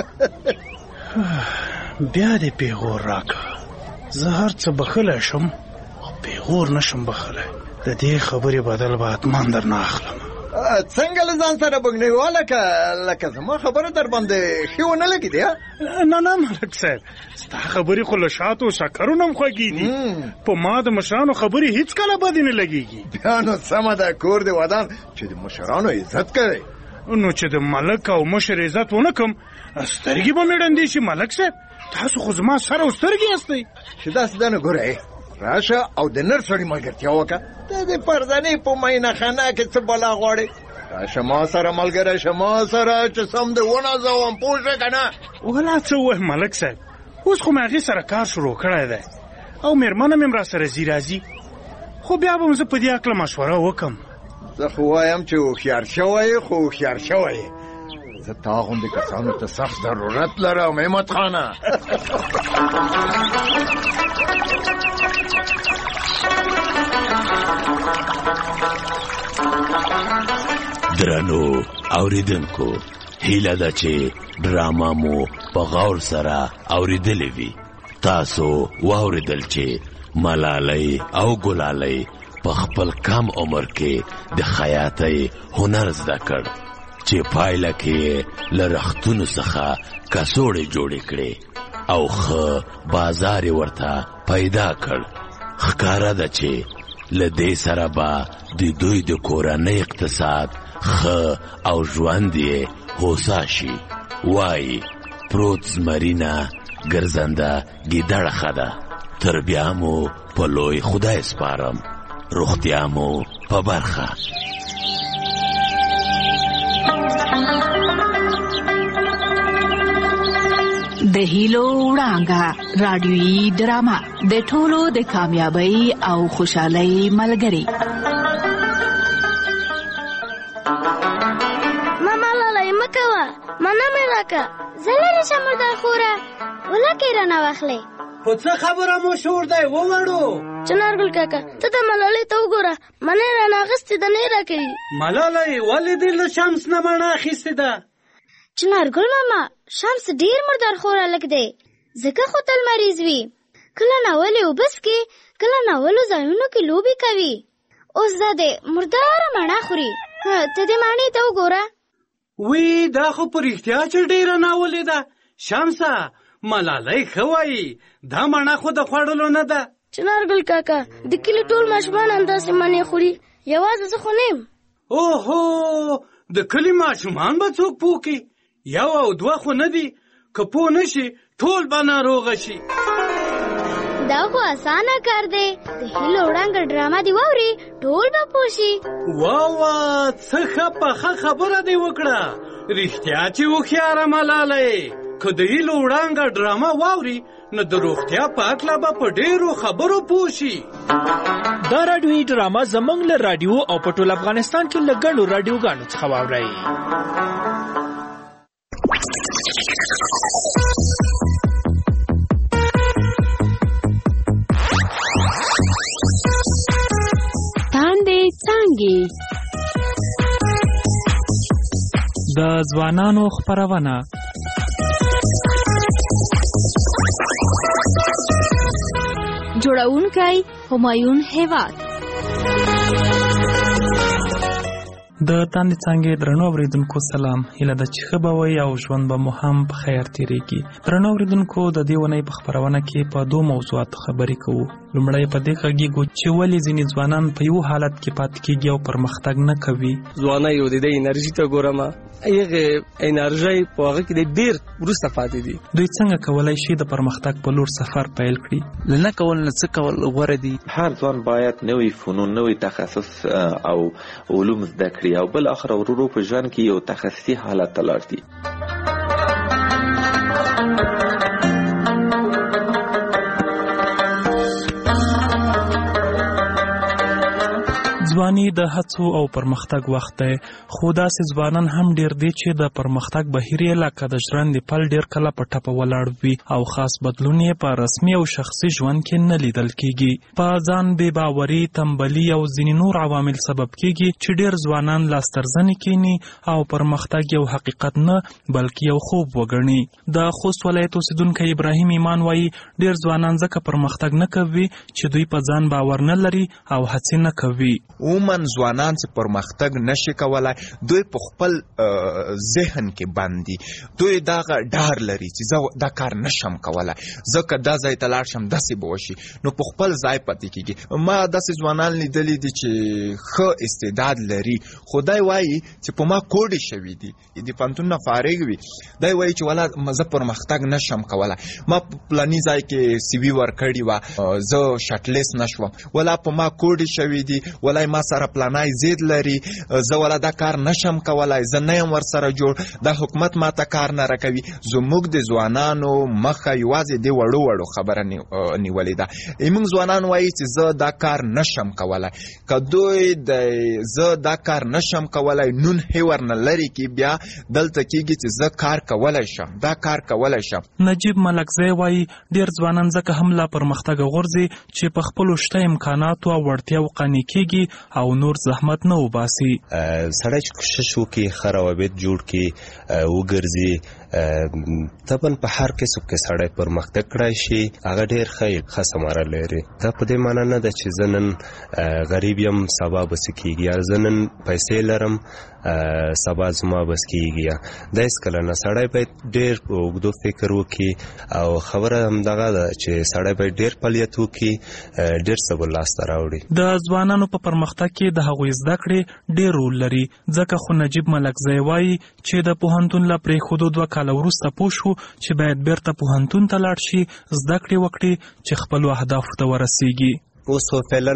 بیا دې پیغور راکړه. زه هر څه بخښلی شم او پیغور نشم بخښلی. د دې خبرې بدل به حتمان در نه اخلم. څنګه له ځان سره بګنې والکه لکه زما خبره در باندې ښې ونه لګېدې؟ نه نه ملک صاحب، ستا خبرې خو له شاتو او شکرو نه هم خوږې دي. په ما د مشرانو خبرې هېڅکله بدې نه لګېږي. بیا نو سمه ده، کور دې ودان چې د مشرانو عزت کوي. نو چې د ملک او مشر عزت ونه کم سترګې به مې ړندې شي. ملک صاحب تاسو خو زما سره او سترګې یاستئ. چې داسې ده نو ګوره راشه او د نر سړي ملګرتیا وکړه. ته د پردنې په مینا خانه کې څه بلا غواړې؟ راشه ما سره ملګری شه، ما سره چې سم دې ونازوم پوه شوې که نه؟ ولا څه ووایم ملک صاحب، اوس خو مې هغې سره کار شروع کړی دی او مېرمنه مې هم را سره ځي راځي، خو بیا به م زه په دې هکله مشوره وکړم. زه خو وایم چې هوښیار شوی خو هوښیار شوی زه تا غوندې کسانو ته سخت ضرورت لرم همت خانه. درنو اوریدونکو، هیله ده چې ډراما مو په غور سره اوریدلې وي. تاسو واوریدل چې ملالۍ او ګلالۍ په خپل کم عمر کې د خیاطۍ هنر زده کړ چې پایله کې له رختونو څخه کڅوړې جوړې کړې او ښه بازار یې ورته پیدا کړ. ښکاره ده چې له دې سره به د دوی د کورنۍ اقتصاد ښه او ژوند یې هوسا شي. وایي پروت زمرینه ګرځنده ګیدړه ښه ده. تر بیا مو په لوی خدای سپارم. روغتیا مو په برخه. د هیلو وړانګه رادیویي ډرامه د ټولو د کامیابی او خوشحالۍ ملګری. ماما لالی مکوه منه مې راکه زه لرې شم مردار خوره ولکې رانه واخلې. خو څه خبره مو شور دی ووړو؟ چنارګل کاکا ته د ملالۍ ته وګوره منې رانه اخیستې ده نه یې راکوي. ملالۍ ولې دې له شمس نه مڼه اخیستې ده؟ چنارګل ماما شمس ډېر مردار خور هلک دی، ځکه خو تل مریض وي. کله ناولې اوبه څښي، کله ناولو ځایونو کې لوبې کوي. اوس دا دی مرداره مڼه خوري. ته دې مڼې ته وګوره. وی دا خو په رښتیا چې ډېره ناولې ده. شمسه ملالۍ ښه وایي دا مڼه خو د خوړلو نه ده. چنارګل کاکا د کلي ټول ماشومان همداسې مڼې خوري، یوازې زه خو نه یم. اوهو د کلي ماشومان به څوک پوه کړي؟ یو او دوه خو نه دي، که پوه نه شي ټول به ناروغه شي. دا خو اسانه کار دی، د هیلو وړانګه ډرامه دې واوري ټول به پوه شي. واه څه ښه پخه خبره دې وکړه. رښتیا چې هوښیاره ملالۍ، که د هیلو وړانګه ډرامه واوري نو د روغتیا په هکله به په ډېرو خبرو پوه شي. دا راډیویي ډرامه زموږ له راډیو او په ټول افغانستان کې له ګڼو راډیوګانو څخه واورئ. تاندې څانګې د ځوانانو خپرونه. جوړونکی همایون هیواد. د تاندې څانګې درنو اورېدونکو سلام. هیله ده چې ښه به وئ او ژوند به مو هم په خیر تېرېږي. درنو اورېدونکو د دې اونۍ په خپرونه کې په دوو موضوعاتو خبرې کوو. لومړی په دې غږیږو چې ولې ځینې ځوانان په یو حالت کې پاتې کېږي او پرمختګ نه کوي. ځوانۍ یو د دې انرژي ته ګورم، هغې انرژۍ په هغه کې ډېر وروسته پاتې دي. دوی څنګه کولی شي د پرمختګ په لور سفر پیل کړي؟ له نه کول نه څه کول غوره دي. هر ځوان باید نوې فنون، نوې تخصص او علوم زده کړي او بل اخر ورورو په ژوند کې یو تخصصي حالت ته لاړ دي. ځواني د هڅو او پرمختګ وخت دی، خو داسې ځوانان هم ډېر دي چې د پرمختګ بهیر یې لکه د ژرندې پل ډېر کله په ټپه ولاړ وي او خاص بدلون یې په رسمي او شخصي ژوند کې نه لیدل کېږي. په ځان بې باوري، تنبلي او ځینې نور عوامل سبب کېږي چې ډېر ځوانان لاسترزنې کیني او پرمختګ یو حقیقت نه بلکې یو خوب وګڼي. د خوست ولایت اوسېدونکی ابراهیم ایمان وایي ډېر ځوانان ځکه پرمختګ نه کوي چې دوی په ځان باور نه لري او هڅې نه کوي. عموما ځوانان چې پرمختګ نشي کولای دوی په خپل ذهن کې باندې دوی دا ډار لري چې زه دا کار نشم کولای، ځکه دا ځای ته لاړ شم داسې به وشي، نو په خپل ځای پاتې کېږي. ما داسې ځوانان لیدلي دي چې ښه استعداد لري، خو دی وایي چې په ما کوډې شوي دي، د پوهنتون نه فارغ وي، دی وایي چې ولا زه پرمختګ نشم کولای، ما په پلاني ځای کې سی وي ورکړې وه، زه شټلیست نشوم، ولا په ما کوډې شوي دي، ولا ما سره پلانای زید لري، زه ولا دا کار نشم کولای، زه نه یم ورسره جوړ، دا حکومت ما ته کار نه راکوي. زموږ د ځوانانو مخه یوازې د وړو وړو خبره نیولې ده. موږ ځوانان وایي چې زه دا کار نشم کولای، که دوی د زه دا کار نشم کولای نون هیور نه لري کې بیا دلته کېږي چې زه کار کولی شم، دا کار کولی شم. نجیب ملکزی وایي ډېر ځوانان ځکه هم لا پرمختګ غورځي چې په خپلو شته امکاناتو او وړتیاو قانع کېږي او نور زحمت نه وباسي. سړی چې کوشش وکړي ښه روابط جوړ کړي وګرځي، طبعا په هر کسب کې سړی پرمختګ کړی شي، هغه ډېر ښه ښه ثمره لري. دا په دې معنی نه ده چې زه نن غریب یم سبا به څه کېږي، یا زه نن پیسې لرم سبا زما بس کېږي، دا هېڅکله نه. سړی باید ډېر په اوږدو فکر وکړي او خبره همدغه ده چې سړی باید ډېر فعالیت وکړي، ډېر څه به لاسته راوړي. د ځوانانو په پرمختګ کې د هغوی زده کړې ډېر رول لري، ځکه خو نجیب ملکزی وایي چې د پوهنتون له پرېښودو دوه کاله وروسته پوه شو چې باید بیرته پوهنتون ته لاړ شي، زده کړې وکړي چې خپلو اهدافو ته ورسیږي. اوس خو فعلا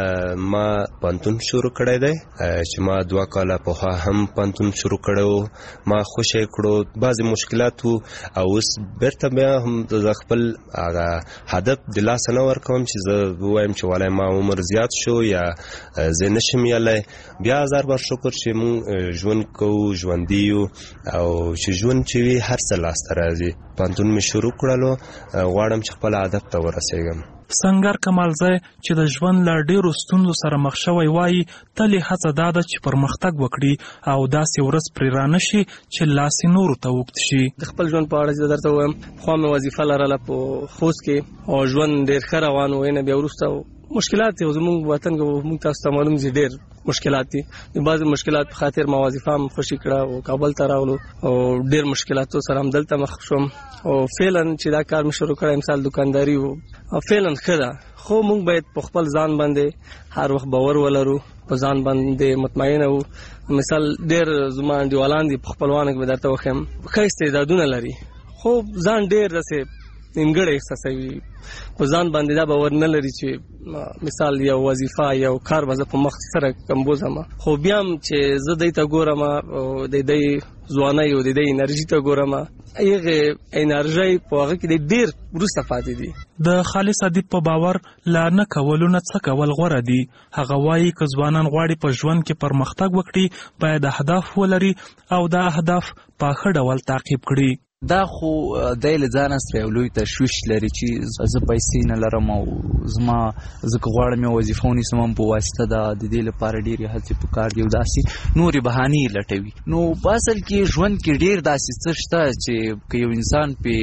ما پوهنتون شروع کړی دی چې ما دوه کاله پخوا هم پوهنتون شروع کړی و، ما خوشی کړو، بعضې مشکلات وو او اوس بیرته بیا هم د خپل هغه هدف د لاسه نه ورکوم چې زه ووایم چې والای ما عمر زیات شو یا زه نشم یلی. بیا هزار بار شکر چې مونږ ژوند کوو، ژوندي یو، او چې ژوند چې وي هر څه لاسته راځي. پوهنتون مې شروع کړلو، غواړم چې خپل هدف ته ورسېږم. سنگر کمالزی چې د ژوند له ډېرو ستونزو سره مخ شوی وایي تل یې هڅه دا ده چې پرمختګ وکړي او داسې ورځ پرې رانه شي چې لاس یې نورو ته اوږد شي. د خپل ژوند په اړه چې درته ووایم، پخوا مې وظیفه لرله په خوست کې او ژوند ډېر ښه روان و، نه بیا وروسته مشکلات دي. زموږ وطن کې موږ تاسو ته معلوم دي ډېر مشکلات دي، د بعضې مشکلات په خاطر ما وظیفه هم خوشي کړه او کابل ته راغلو او ډېر مشکلاتو سره هم دلته مخ شوم او فعلا چې دا کار مې شروع کړی مثال دکانداري و، فعلا ښه ده، خو موږ باید په خپل ځان باندې هر وخت باور ولرو، په ځان باندې مطمئنه وو. مثال ډېر زما انډیوالان دي په خپلوانو کې به درته وښیم ښه استعدادونه لري، خو ځان ډېر داسې نیمګړی احساسوي، په ځان باندې دا باور نه لري چې مثال یو وظیفه یو کار به زه په مخ سره کمبوزم، خو بیا هم چې زه دی ته ګورم او د دی ځوانۍ او د دی انرژي ته ګورم، هغې انرژۍ په هغه کې ډېر وروسته پاتې دي. د خالص ادیب په باور لا نه کولو نه څه کول غوره دي. هغه وایي که ځوانان غواړي په ژوند کې پرمختګ وکړي باید اهداف ولري او دا اهداف په ښه ډول تعقیب کړي. دا خو دی له ځانه سره یو لوی تشویش لري چې زه پیسې نه لرم او زما زه که غواړم یو وظیفه ونیسم هم په واسطه ده، د دې لپاره ډېرې هڅې پکار دي او داسې نورې بهانې یې لټوي. نو په اصل کې ژوند کې ډېر داسې څه شته چې که یو انسان پې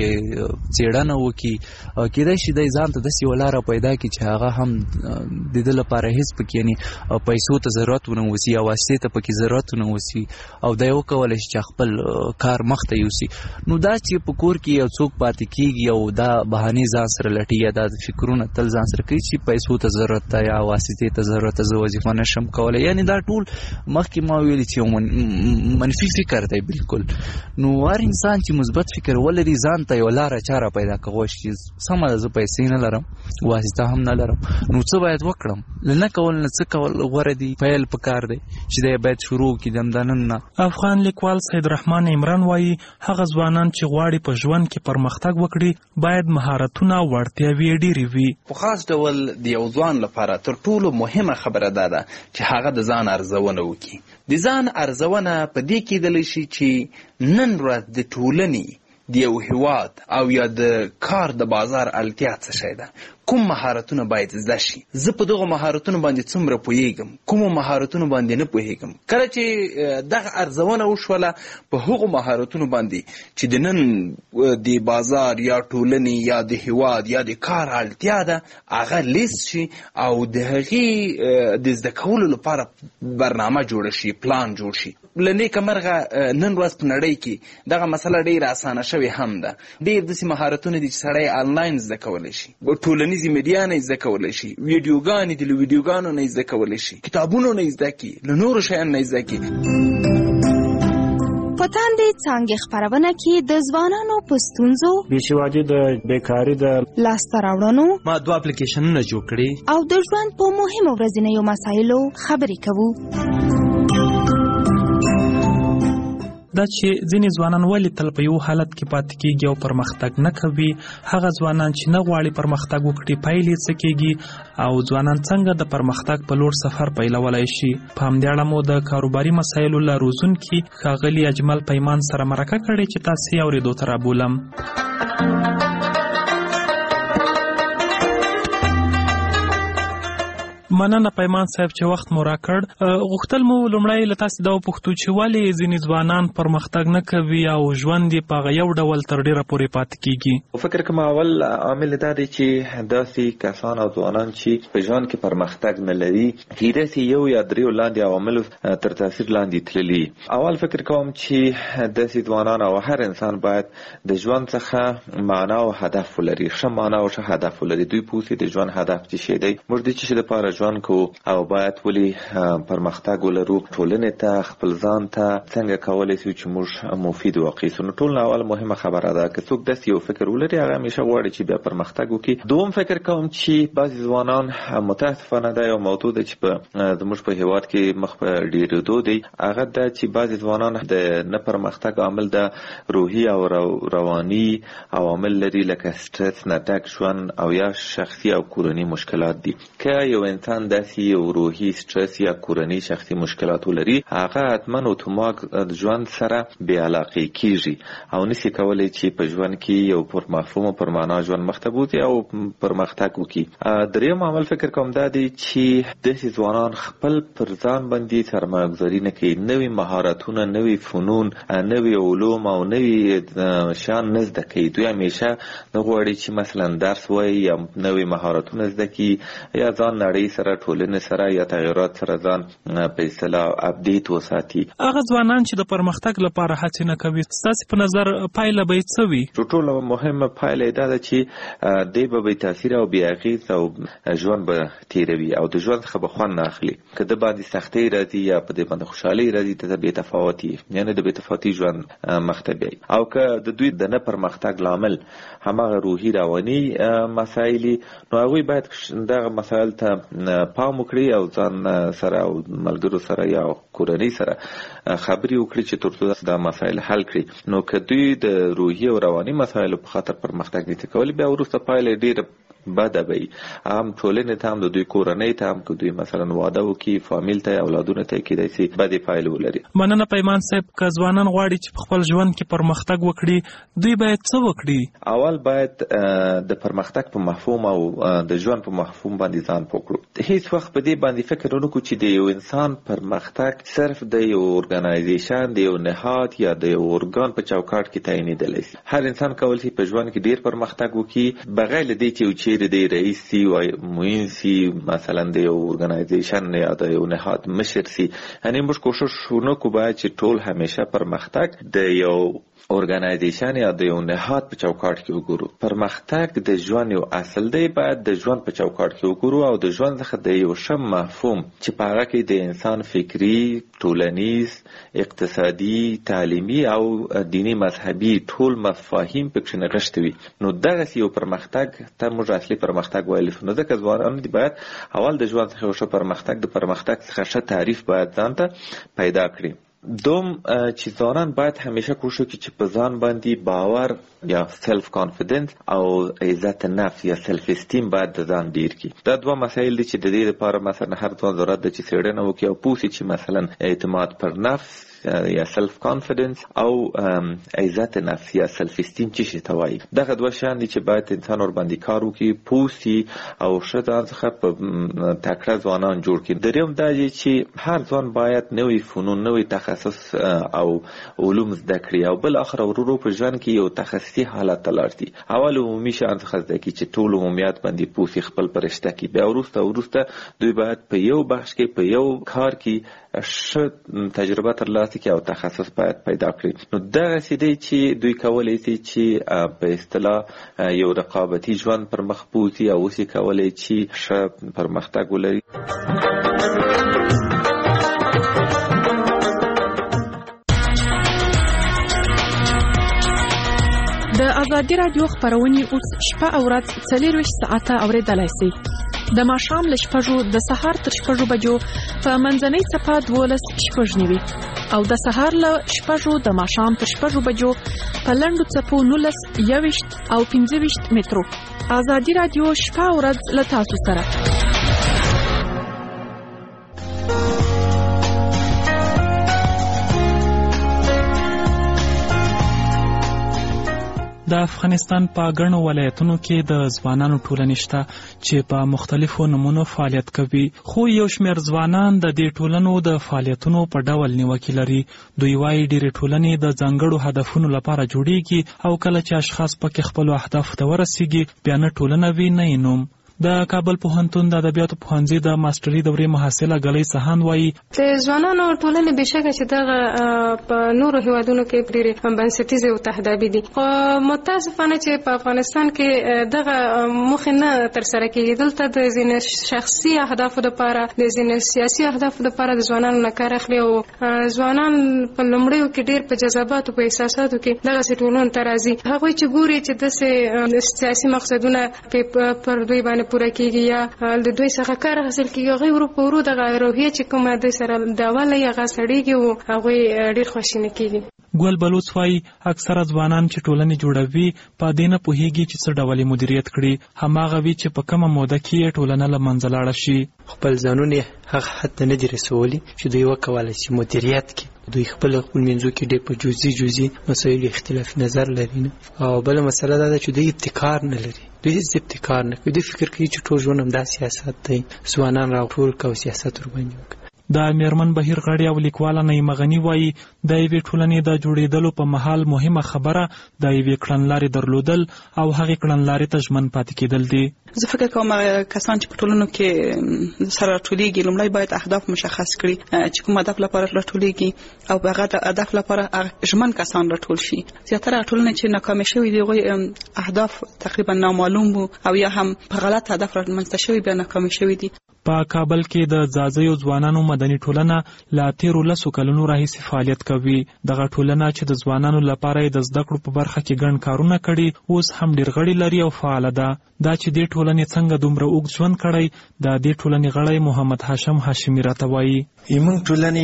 څېړنه وکړي کېدای شي دی ځان ته داسې یوه لاره پیدا کړي چې هغه هم د ده لپاره هېڅ پکې یعنې پیسو ته ضرورت ونه اوسي یا واسطې ته پکې ضرورت ونه اوسي او دی وکولی شي چې خپل کار مخ ته یوسي. نو دا چې په کور کې یو څوک پاتې کېږي او دا بهانې ځان سره لټي یا دا فکرونه تل ځان سره کوي چې پیسو ته ضرورت ده یا واسطې ته ضرورت ده، زه وظیفه نشم کولی، یعنې دا ټول مخکې ما ویلي چې یو منفي فکر دی بالکل. نو هر انسان چې مثبت فکر ولري ځان ته یو لاره چاره پیدا کولی شي، سمه ده زه پیسې نه لرم واسطه هم نه لرم، نو څه باید وکړم؟ له نه کول نه څه کول غوره دي، پیل پکار دی چې دی باید شروع کړي د همدا نن نه. افغان لیکوال سید رحمان عمران وایي هغه ځوانان چې غواړي په ژوند کې پرمختګ وکړي باید مهارتونه او وړتیاوې ډېرې وي. په خاص ډول د یو ځوان لپاره تر ټولو مهمه خبره دا ده چې هغه د ځان ارزونه وکړي. د ځان ارزونه په دې کېدلی شي چې نن ورځ د ټولنې د یو هیواد او یا د کار د بازار اړتیا څه شی ده، کوم مهارتونه باید زده شي. زه په دغه مهارتونو باندې څومره پوهیږم، کومو مهارتونو باندې نه پوهیږم. کله چې دغه ارزونه وشوله په هغو مهارتونو باندې چې د نن د بازار یا ټولنې یا د هیواد یا د کار اړتیا ده هغه لیست شي او د هغې د زده کولو لپاره برنامه جوړه شي، پلان جوړ شي. له نیکه مرغه نن ورځ په نړۍ کې دغه مسله ډېره اسانه شوې هم ده. ډېر داسې مهارتونه دي چې سړی آنلاین زده کولی شي، ټولنیزې میډیا نه یې زده کولی شي، ویډیوګانې دي له ویډیوګانو نه یې زده کولی شي، کتابونو نه یې زده کړي، له نورو شیانو نه یې زده کړي. په تاندې څانګې خپرونه کې د ځوانانو په ستونزو، بېسوادي، د بیکاري، د لاسته راوړنو، ما دوه اپلیکیشنونه جوړ کړي او د ژوند په مهمو ورځنیو مسایلو خبرې کوو. دا چې ځینې ځوانان ولې تل په یو حالت کې پاتې کېږي او پرمختګ نه کوي، هغه ځوانان چې نه غواړي پرمختګ وکړي پایلې څه کېږي، او ځوانان څنګه د پرمختګ په لور سفر پیلولی شي. په همدې اړه مو د کاروباري مسایلو له روزونکي ښاغلي اجمل پیمان سره مرکه کړې چې تاسې یې اورېدو ته رابولم. مننه پیمان صاحب چې وخت مو راکړ. غوښتل مو لومړی له تاسې دا وپوښتو چې ولې ځینې ځوانان پرمختګ نه کوي او ژوند یې په هغه یو ډول تر ډېره پورې پاتې کېږي. فکر کوم اول عامل دا دی چې داسې کسان او ځوانان چې په ژوند کې پرمختګ نه لري کیدای شي یو یا دریو لاندې عواملو تر تاثیر لاندې تللي. اول فکر کوم چې داسې ځوانان او هر انسان باید د ژوند څخه معنا او هدف ولري، ښه معنا او ښه هدف ولري. دوی پوهېږي د ژوند هدف څه شی دی، موږ د څه شي لپاره ژوند کو او باید ولې پرمختګ ولرو، ټولنې ته، خپل ځان ته څنګه کولی شو چې موږ مفید واقع سو. نو ټول اول مهمه خبره ده که څوک داسې یو فکر ولري هغه همیشه غواړي چې بیا پرمختګ وکړي. دوم فکر کوم چې بعضې ځوانان متاسفانه دا یو موضوع ده چې په زموږ په هیواد کې مخ په ډېرېدو دی، هغه ده چې بعضې ځوانان د نه پرمختګ عامل د روحي او رواني عوامل لري لکه سټرس، نه ډک ژوند او یا شخصي او کورني مشکلات دي. که یو انسان داسې یو روحي سټرس یا کورني شخصي مشکلات ولري هغه حتما اتومات ژوند سره بې علاقې کېږي او نشي کولی چې په ژوند کې یو پر مفهوم او پر معنا ژوند مخ ته بوځي او پرمختګ وکړي. دریم عامل فکر کوم دا دی چې داسې ځوانان خپل پر ځان باندې سرمایه‌ګذاري نه کوي، نوي مهارتونه، نوي فنون، نوي علوم او نوي شیان نه زده کوي. دوی همیشه نه غواړي چې مثلا درس وایي یا نوي مهارتونه زده کړي یا ځان نړۍ سره، ټولنې سره یا تغیرات سره ځان په اصطلاح اپډیټ وساتي. هغه ځوانان چې د پرمختګ لپاره هڅې نه کوي، ستاسې په نظر پایله به یې څه وي؟ تر ټولو مهمه پایله یې دا ده چې دی به بې تاثیره او بې اغېز او ژوند به تېروي او د ژوند څخه به خوند نه اخلي. که د باندې سختۍ راځي یا په دې باندې خوشحالۍ راځي ته بې تفاوتي، یعنې د بې تفاوتي ژوند مخ ته بیایي. او که د دوی د نه پرمختګ لامل هماغه روحي رواني مسایل نو هغوی باید دغه مسایل ته پام وکړي او ځان سره او ملګرو سره یا کورنۍ سره خبرې وکړي چې ترڅو دا مسایل حل کړي. نو که دوی د روحي او رواني مسایلو په خاطر پرمختګ نشي کولی بیا وروسته پایله ډېره بده به وي، هم ټولنې ته هم د دوی کورنۍ ته هم که دوی مثلا واده وکړي فامیل ته اولادونو ته کېدای شي بدې پایلې ولري. مننه پیمان صاحب. که ځوانان غواړي چې په خپل ژوند کې پرمختګ وکړي دوی باید څه وکړي؟ اول باید د پرمختګ په مفهوم او د ژوند په مفهوم باندې ځان پوه کړو. هیڅ وخت په دې باندې فکر ونه کړو چې د یو انسان پرمختګ صرف د یو ارګنایزیشن، د یو نهاد یا د یو ارګان په چوکاټ کې تعینېدلی شي. هر انسان کولی شي په ژوند کې ډېر پرمختګ وکړي بغیر له دې چې یو چیرې د رئیس سی و معین سی مثلا د یو ارګنایزیشن یا د یو نهاد مشر سی. یعنې موږ کوشش ونه کړو باید چې ټول همیشه پرمختګ د یو ارګنایزیشن یا د یو نهاد په چوکاټ کې وګورو. پرمختګ د ژوند یو اصل دی، باید د ژوند په چوکاټ کې وګورو او د ژوند څخه د یو ښه مفهوم چې په هغه کې د انسان فکري، ټولنیز، اقتصادي، تعلیمي او دیني مذهبي ټول مفاهیم پکې نغښتي وي. نو دغسې یو پرمختګ ته موږ اصلي پرمختګ ویلی شو. نو ځکه ځوانان دي باید اول د ژوند څخه یو ښه پرمختګ د پرمختګ څخه ښه تعریف باید ځان ته پیدا کړي. دوم چې ځوانان باید همیشه کوشش وکړي چې په ځان باندې باور یا سلف کانفیډنس او عزت نفس یا سلف استیم باید د ځان ډیر کړي. دا دوه مسایل دي چې د دې لپاره مثلا هر ځوان ضرورت ده چې څېړنه وکړي او پوه شي چې مثلا اعتماد پر نفس یا سلف کانفیډنس او عزت نفس یا سلف استیم چې شي توای دغه دوه شان دي چې باید انسان ور باندې کار وکړي پوسی او شته څخه په تکړه ځوانان جوړ کړي. دریم دا چې هر ځوان باید نوې فنون نوې تخصص او علوم زده کړي او بل اخر ورورو په ژوند کې یو تخصصي حالت تلارتي. اول عمومي شان څخه زده کی چې ټول عمومیت باندې پوسی خپل پرشته کی بیا ورسته ورسته دوی باید په یو بخش کې په یو کار کې ش تجربه ترلاسه کړي او تخصص باید پیدا کړي. نو دا سیدی چې دوی کولای شي چې په اصطلاح یو رقابتي ژوند پر مخ بوځي او اوس کولای شي ش پرمختګ ولري. د ازادي راډیو خبرونه اوس شپه او ورځ څلورویشت ساعته اورېدلای شئ. د ماښام له شپږو د سهار تر شپږو بجو په منځنۍ څپه دولس شپږ نوي او د سهار له شپږو د ماښام تر شپږو بجو په لنډو څپو نولس یوویشت او پنځه ویشت مترو. ازادي راډیو شپه او ورځ له تاسو سره. د افغانستان په ګڼو ولایتونو کې د ځوانانو ټولنې شته چې په مختلفو نمونو فعالیت کوي، خو یو شمېر ځوانان د دې ټولنو د فعالیتونو په ډول نیوکې لري. دوی وایي ډېرې ټولنې د ځانګړو هدفونو لپاره جوړیږي او کله چې اشخاص پکې خپلو اهدافو ته ورسیږي بیا نه ټولنه وي نه یې نوم. د کابل پوهنتون د ادبیاتو پوهنځي د ماستري دورې محصله ګلۍ سهان وایي د ځوانانو ټولنې بشکه چې دغه په نورو هیوادونو کې ډېرې بنسټیزې او تهدابي دي، خو متاسفانه چې په افغانستان کې دغه موخې نه ترسره کېږي. دلته د ځینې شخصي اهدافو لپاره د ځینې سیاسي اهدافو لپاره د ځوانانو نه کار اخلي او ځوانان په لومړیو کې ډېر په جذباتو په احساساتو کې دغسې ټولنو ته راځي. هغوی چې ګوري چې داسې سیاسي مقصدونه پر دوی باندې پوره کېږي یا د دوی څخه کار حاصل کېږي، هغوی ورو په ورو دغه روحیه چې کومه دوی سره د اوله یې هغه سړېږي او هغوی ډېر خواشینه کېږي. ګل بلوڅ وایي اکثره ځوانان چې ټولنې جوړوي په دې نه پوهېږي چې څه ډول یې مدیریت کړي، هماغه وي چې په کومه موده کې یې ټولنه له منځه لاړه شي. خپل ځانونه یې هغه حد ته نه دي رسولي چې دوی وکولی شي مدیریت کړي. دوی خپل خپل منځو کې ډېر په جزئي جزئي مسایلو اختلافي نظر لري نه. او بله مسله دا ده چې دوی ابتکار نه لري، دوی هیڅ ابتکار نه کوي. دوی فکر کوي چې ټول ژوند همدا سیاست دی، ځوانان راټول کړه او سیاست ورباندې وکړه. د میرمن بهیر غړي او لیکواله نعیمه غني وایي د یوې ټولنې د جوړېدلو په مهال مهمه خبره د یوې کړنلارې درلودل او هغې کړنلارې ته ژمن پاتې کېدل دي. زه فکر کوم کسان چې په ټولنو کې سره راټولېږي لومړی باید اهداف مشخص کړي چې کوم هدف لپاره راټولېږي او په هغه هدف لپاره ژمن کسان راټول شي. زیاتره ټولنې چې ناکامې شوي دي هغوی اهداف تقریبا نامعلوم وو او یا هم په غلط هدف رامنځته شوي بیا ناکامې شوي دي. په کابل کې د ځاځیو ځوانانو مدني ټولنه لا تیرو لسو کلونو راهیسې فعالیت کوي. دغه ټولنه چې د ځوانانو لپاره د زده کړو په برخه کې ګڼ کارونه کړي اوس هم ډېر غړي لري او فعاله ده. دا چې دې ټولنې څنګه دومره اوږد ژوند کړی د دې ټولنې غړی محمد هاشم هاشمي راته وایي زموږ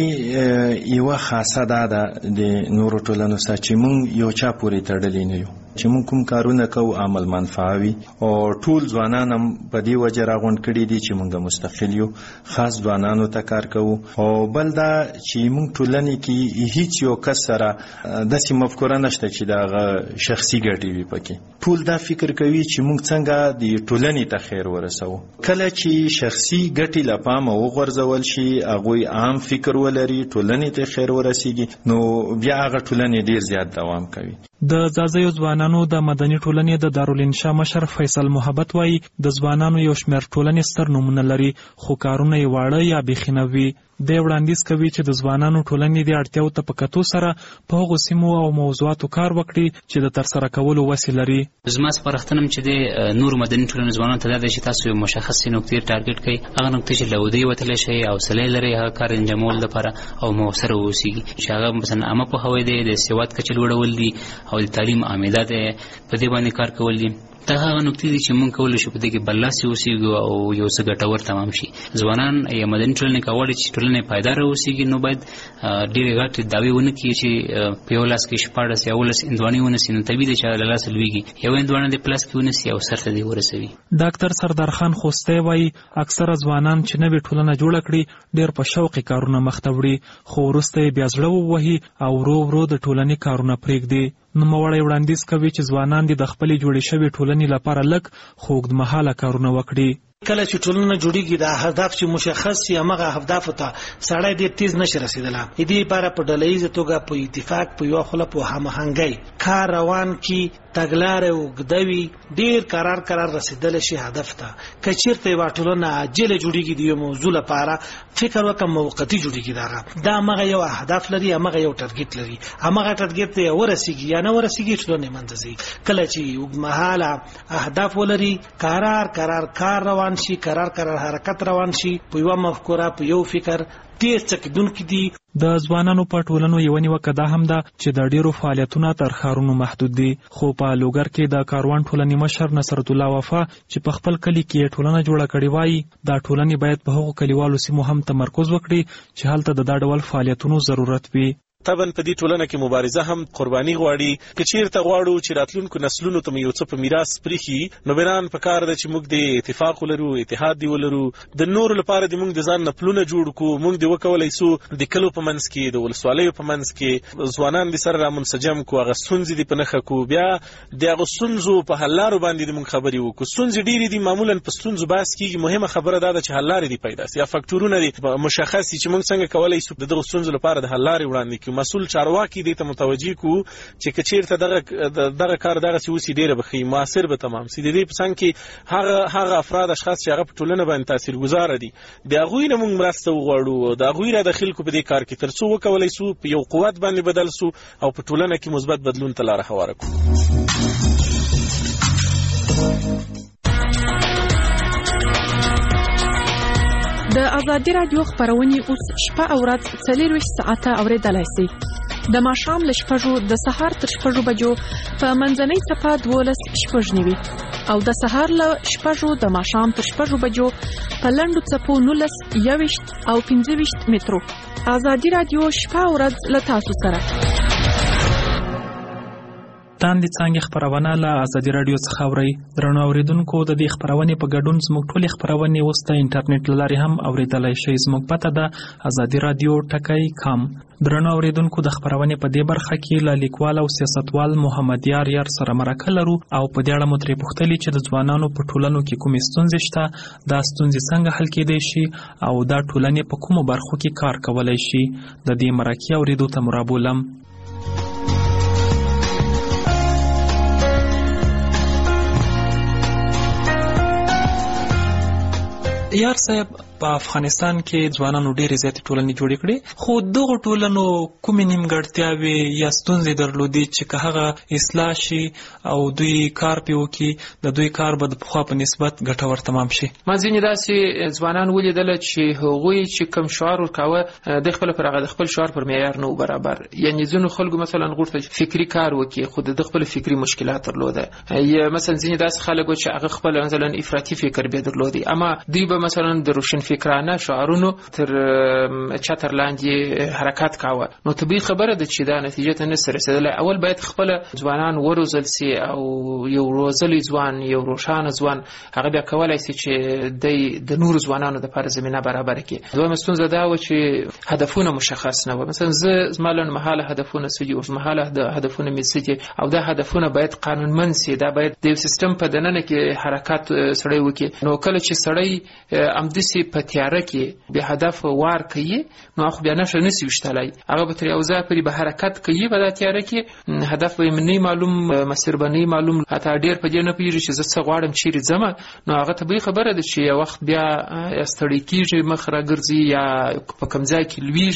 ټولنې یوه خاصه دا ده د نورو ټولنو سره چې موږ یو چا پورې تړلي نه یو، چې موږ کوم کارونه کوو عمل منفعه وي او ټول ځوانان هم په دې وجه راغونډ کړي دي چې موږ مستقل یو، خاص ځوانانو ته کار کوو. او بل دا چې موږ ټولنې کې هیڅ یو کس سره داسې مفکوره نشته چې د هغه شخصي ګټې وي پکې. ټول دا فکر کوي چې موږ څنګه د ټولنې ته خیر ورسوو. کله چې شخصي ګټې له پامه وغورځول شي، هغوی عام فکر ولري، ټولنې ته خیر ورسیږي، نو بیا هغه ټولنې ډېر زیات دوام کوي. د ځاځیو ځوانانو د مدني ټولنې د دارالانشا مشر فیصل محبت وایي د ځوانانو یو شمېر ټولنې ستر نومونه لري خو کارونه یې واړه یا بیخي نه وي. دی وړاندیز کوي چې د ځوانانو ټولنې د اړتیاو ته په کتو سره په هغو سیمو او موضوعاتو کار وکړي چې د ترسره کولو وسې لري. زما سپارښتنه چې د نورو مدني ټولنې ځوانانو ته دا دی چې تاسو یو مشخصې نقطې ټارګټ کړئ، هغه نقطې چې له ودې وتلی شئ، حوصله یې لرئ هغه کار انجامولو لپاره او مؤثره واوسیږي، چې هغه مثلا عامه پوهاوی دی، د سواد کچه لوړول دي او د تعلیم عامله دی، په دې باندې کار کول دي. دا هغه نکتې دي چې موږ کولی شو په دې کې برلاسي اوسېږو او یو څه ګټور تمام شي. ځوانان یا مدني ټولنې که غواړي چې ټولنه یې پایداره اوسېږي نو باید ډېرې غټې دعوې ونه کړي چې په یو لاس کې شپاړس یا اوولس هندواڼې ونیسي، نو طبیعي دی چې هغه له لاسه لوېږي. یو هندواڼه دې په لاس کې ونیسي او سر ته دې ورسوي. ډاکټر سردار خان خوستی وایي اکثره ځوانان چې نوې ټولنه جوړه کړي ډېر په شوقي کارونه مخته وړي، خو وروسته یې بیا زړه ووهي او ورو ورو د ټولنې کارونه پرېږدي. نوموړی وړاندیز کوي چې ځوانان دې د خپلې جوړې شوې ټولنې لپاره لږ خو اوږدمهاله کارونه وکړي. کله چې ټولنه جوړیږي دا هدف چې مشخص شي هغه اهداف ته سړی ډېر تیز نشي رسیدلی. دې لپاره په ډلهییزه توګه په اتفاق په یوه خوله په هماهنګۍ کار روان کړي، تګلارې اوږده وي، ډېر قرار قرار رسیدلی شي هدف ته. که چېرته یوه ټولنه عاجله جوړیږي د یو موضوع لپاره فکر وکړه موقتي جوړیږي، دغه دا همغه یو اهداف لري، همغه یو ټارګېټ لري، همغه ټارګېټ ته ورسیږي یا نه ورسیږي ټولنې منځ ځي. کله چې اوږدمهاله اهداف ولري، قرار قرار کار روان شي، قرار قرار حرکت روان شي، په یو مفکوره په یو فکر ډېر څه کېدونکي دي. د ځوانانو په ټولنو یوه نیوکه دا هم ده چې د ډېرو فعالیتونه تر ښارونو محدود دي. خو په لوګر کې د کاروان ټولنې مشر نصرت الله وفا چې په خپل کلي کې ټولنه جوړه کړې وایي دا ټولنې باید په هغو کلیوالو سیمو هم تمرکز وکړي چې هلته د دا ډول فعالیتونو ضرورت وي. طبعا په دې ټولنه کې مبارزه هم قرباني غواړي. که چیرته غواړو چې راتلونکو نسلونو ته یو څه په میراث پریښي، نو بنان په کار ده چې موږ د اتفاق ولرو، اتحاد دی ولرو، د نورو لپاره د موږ د ځان نه پلونه جوړ کړو. موږ د وکولای سو د کلو په منځ کې، د ولسوالیو په منځ کې ځوانان د سره را منسجم کو، هغه ستونزې دي په نښه کو، بیا د هغه ستونزو په حل لارو باندې د موږ خبرې وکړو. ستونزې ډېرې دي، معمولا په ستونزو بحث کېږي، مهمه خبره دا ده چې حل لارې دي پیدا سي یا فکټورونه دي مشخص دي چې موږ څنګه کولای سو د دغو ستونزو لپاره د حل لارې وړاندې کړو. مسؤل چارواکي دې ته متوجي کو چې که چیرته دغه دغه کار دغه څه وسی ډیره بخي موثر به تمام سي. د دې په څنګ کې هغه هغه افراد اشخاص چې هغه په ټولنه باندې تاثیرګذار دي، د هغوی نه موږ مرسته وغواړو، د هغوی را داخل کو په دې کار کې تر څو وکولای سو په یو قوت باندې بدل سو او په ټولنه کې مثبت بدلون ته لاره هواره کړو. د ازادي راډیو خبرونه اوس شپه او ورځ څلورویشت ساعته اورېدلای شئ. د ماښام له شپږو د سهار تر شپږو بجو په منځنۍ څپه دولس شپږ نوي او د سهار له شپږو د ماښام تر شپږو بجو په لنډو څپو نولس یوویشت او پنځه ویشت مترو. ازادي راډیو شپه او ورځ له تاسو سره. تاندې څانګې خپرونه له ازادي راډیو څخه اورئ. درنو اورېدونکو، د دې خپرونې په ګډون زموږ ټولې خپرونې اوس د انټرنیټ له لارې هم اورېدلی شئ. زموږ پته ده ازادي راډیو ټکی کام. درنو اورېدونکو، د خپرونې په دې برخه کې له لیکوال او سیاستوال محمد یار یار سره مرکه لرو او په دې اړه مو ترې پوښتلي چې د ځوانانو په ټولنو کې کومې ستونزې شته، دا ستونزې څنګه حل کېدای شي او دا ټولنې په کومو برخو کې کار کولی شي. د دې مرکې اورېدو ته مو رابولم. یار صاحب، په افغانستان کې ځوانانو ډېرې زیاتې ټولنې جوړې کړې، خو دغو ټولنو کومې نیمګړتیاوې یا ستونزې درلودې چې که هغه اصلاح شي او دوی کار پرې وکړي، د دوی کار به د پخوا په نسبت ګټور تمام شي؟ ما ځینې داسې ځوانان ولیدله چې هغوی چې کوم شعار ورکاوه د خپله پر هغه د خپل شعار پر معیار نه و برابر. یعنې ځینو خلکو مثلا غوښتل فکري کار وکړي خو د خپل فکري مشکلات درلوده، یا مثلا ځینې داسې خلک و چې هغه خپل مثلا افراطي فکر به درلودي، اما دوی به مثلا د روشن فکرانه شعارونو تر چتر لاندې حرکت کاوه. نو طبیعي خبره ده چې دا نتیجه ته نسي رسېدلی. اول باید خپل ځوانان وروزل سي او یو روزلی ځوان، یو روښانه ځوان، هغه بیا کولی سي چې د نورو ځوانانو دپاره زمینه برابره کړي. دویمه ستونزه دا وه چې هدفونه مشخص نه وه. مثلا زه زما لنډمهاله هدفونه څه دي، اوږدمهاله هدفونه مې څه دي، او دا هدفونه باید قانونمند سي. دا باید د یو سیستم په دننه کې حرکت سړی وکړي. نو کله چې سړی همداسې په تیاره کې به هدف وار کوي، نو خو بیا نشه نسی وشتلی، هغه به تر یو ځای پورې به حرکت کوي، په دا تیاره کې هدف به یې نه معلوم، مسیر به نه معلوم، حتی ډېر په دې نه پوهېږي چې زه څه غواړم، چیرې ځمه. نو هغه طبیعي خبره ده چې یو وخت بیا ستړی کېږي، مخ راګرځي یا په کوم ځای کې لویږي.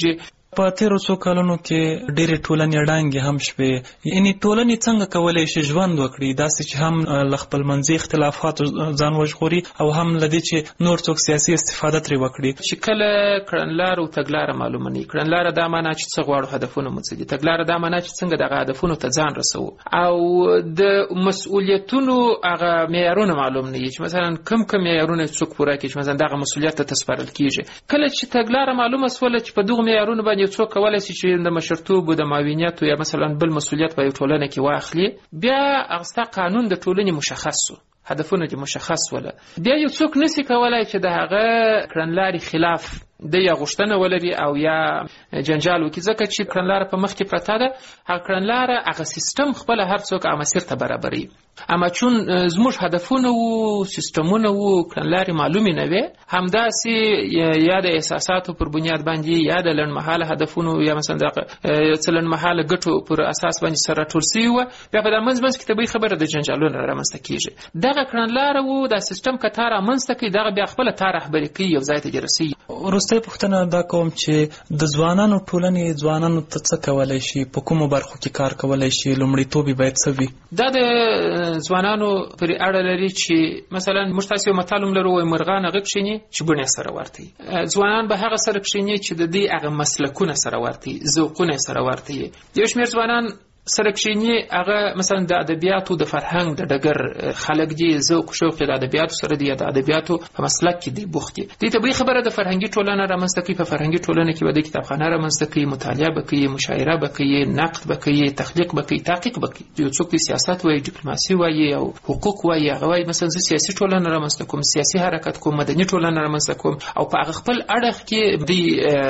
په تیرو څو کلونو کې ډېرې ټولنې ړنګې هم شوې. یعنې ټولنې څنګه کولی شي ژوند وکړي داسې چې هم له خپلمنځي اختلافاتو ځان وژغوري او هم له دې چې نور څوک سیاسي استفاده ترې وکړي. چې کله کړنلاره او تګلاره معلومه نه وي، کړنلاره دا معنا چې څه غواړو، هدفونه مو څه دي، تګلاره دا معنا چې څنګه دغه هدفونو ته ځان رسوو، او د مسؤلیتونو هغه معیارونه معلوم نه وي چې مثلا کم کم معیارونه څوک پوره کړي چې مثلا دغه مسؤلیت ته سپارل کېږي. کله چې تګلاره معلومه سوله چې په دغو معیارونو باندې څوک کولی شي چې د مشرتوب او د معاونیت یا مثلا بل مسؤلیت په یو ټولنه کې واخلي، بیا هغه ستا قانون د ټولنې مشخص شو، هدفونه دې مشخص وله، بیا یو څوک نسی کولی چې د هغه کړنلارې خلاف د یا غوښتنه ولري او یا جنجال وکړي، ځکه چې کړنلاره په مخ کې پرته ده. هغه کړنلاره هغه سیستم خپله هر څوک هغه مسیر ته برابروي. اما چون زموږ هدفونه وو، سیستمونه وو، کړنلارې معلومې نه وې، همداسې یا د احساساتو پر بنیاد باندې یا د لنډمهاله هدفونو یا مثلا د څه لنډمهاله ګټو پر اساس باندې سره راټول سوي وه، بیا په دا منځ منځ کې طبیعي خبره د جنجالونو رامنځته کېږي. دغه کړنلاره وو، دا سیستم که تا رامنځته کوي، دغه بیا خپله تا رهبري کوي، یو ځای ته دې رسوي. وروستۍ پوښتنه دا کوم چې د ځوانانو ټولنې ځوانانو ته څه کولی شي، په کومو برخو کې کار کولی شي، لومړیتوب یې باید څه وي؟ دا د ځوانانو پرې اړه لري چې مثلا موږ تاسې یو متل هم لرو، وایي مرغان هغه کښېني چې بڼې سره ورته وي. ځوانان به هغه سره کښېني چې د دې هغه مسلکونه سره ورته وي، ذوقونه سره ورته وي. یو شمېر ځوانان سره کښېني هغه مثلا د ادبیاتو د فرهنګ د ډګر خلک دي، ذوق شوق د ادبیاتو سره دي، د ادبیاتو په مسلک کې دي بوخت دي. دې طبیعي خبره د فرهنګي ټولنه رامنځته کوي، په فرهنګي ټولنه کې به د کتابخانه رامنځته کوي، مطالعه به کوي، مشاعره به کوي، نقد به کوي، تخلیق به کوي، تحقیق به کوي. یو څوک سیاست وایي، ډیپلوماسي وایي او حقوق وایي، هغه وایي مثلا زه سیاسي ټولنه رامنځته کوم، سیاسي حرکت کوم، مدني ټولنه رامنځته کوم، او په هغه خپل اړخ کې دوی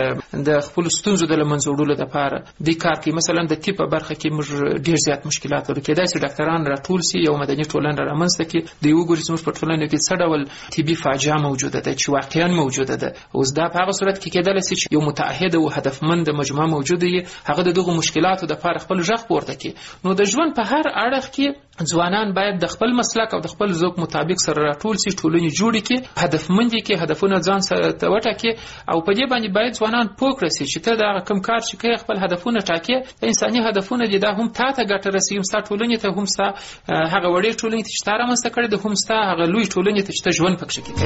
د خپلو ستونزو د له منځه وړلو دپاره دوی کار کوي. مثلا د طب په برخه کې موږ ډېر زیات مشکلات لرو، کېدای شي ډاکټران راټول سي، یو مدني ټولنه رامنځته کړي، دوی وګوري زموږ په ټولنه کې څه ډول طبي فاجعه موجوده ده چې واقعا موجوده ده. اوس دا په هغه صورت کې کېدلی شي چې یو متعهد او هدفمند مجموعه موجوده وي، هغه د دغو مشکلاتو دپاره خپل غږ پورته کړي. نو د ژوند په هر اړخ کې ځوانان باید د خپل مسلک او د خپل ذوق مطابق سره راټول سي، ټولنې جوړې کړي، هدفمند کړي، هدفونه ځان سره وټاکي، او په دې باندې باید ځوانان پوه کړي چې ته دا کوم کار چې کوي خپل هدفونه ټاکي، انساني هدفونه دي، دا هم تا ته ګټه رسوي، هم ستا ټولنې ته، هم ستا هغه وړې ټولنې ته چې تا رامنځته کړې ده، هم ستا هغه لوی ټولنې ته چې ته ژوند پکښې کوې.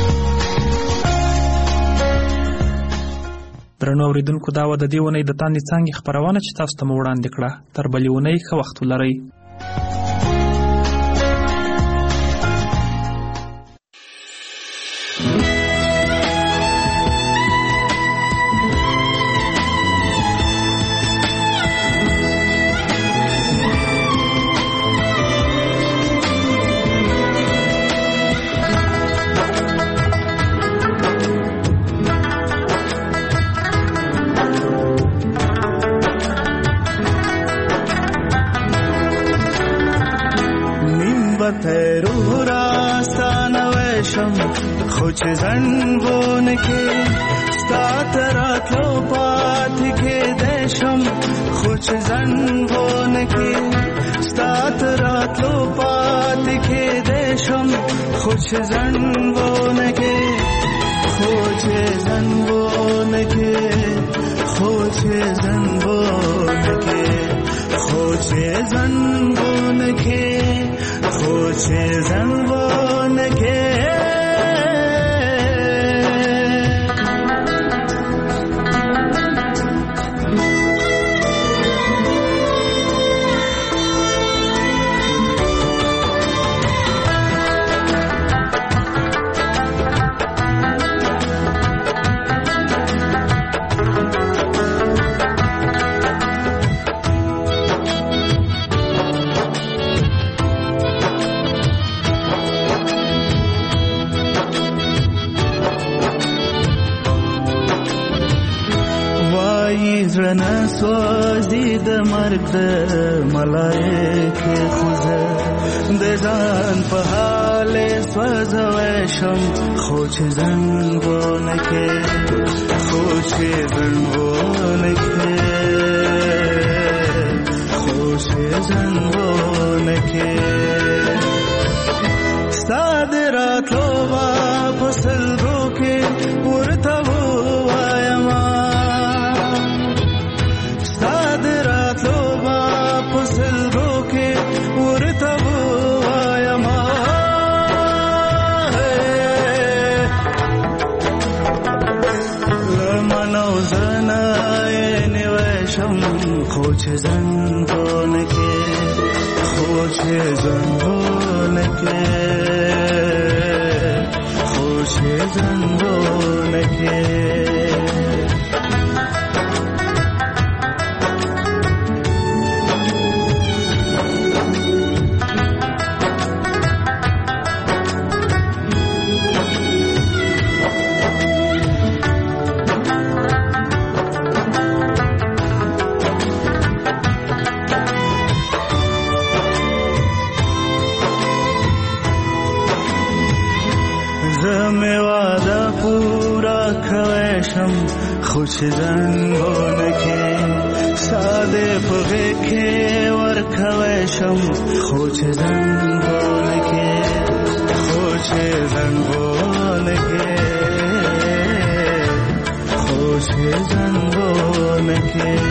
درنو اورېدونکو، دا وه د دې اونۍ د تاندې څانګې خپرونه چې تاسو ته مو وړاندې کړه. تر بلې اونۍ ښه وخت ولرئ. خوش زنبون که ستات راتلو پات که دشم، خوش زنبون که ستات راتلو پات که دشم، خوش زنبون که خوش زنبون که خوش زنبون که خوش زنبون که خوش زنبون که زرنا سوازی د مرګ د ملائکه خوزه د ځان په حال سوځوي شم، خو چې زنګونه کې خو چې زنګونه کې خو چې زنګونه کې ستاد راتلو واپس لرو کې ورته وایم نیوشم خو چې زنګونه کې خو چې زنګونه کې خو چې زنګونه کې خوش زنګونه کې ساده په کې ورکويشم خوش زنګونه کې خوش زنګونه کې خوش زنګونه کې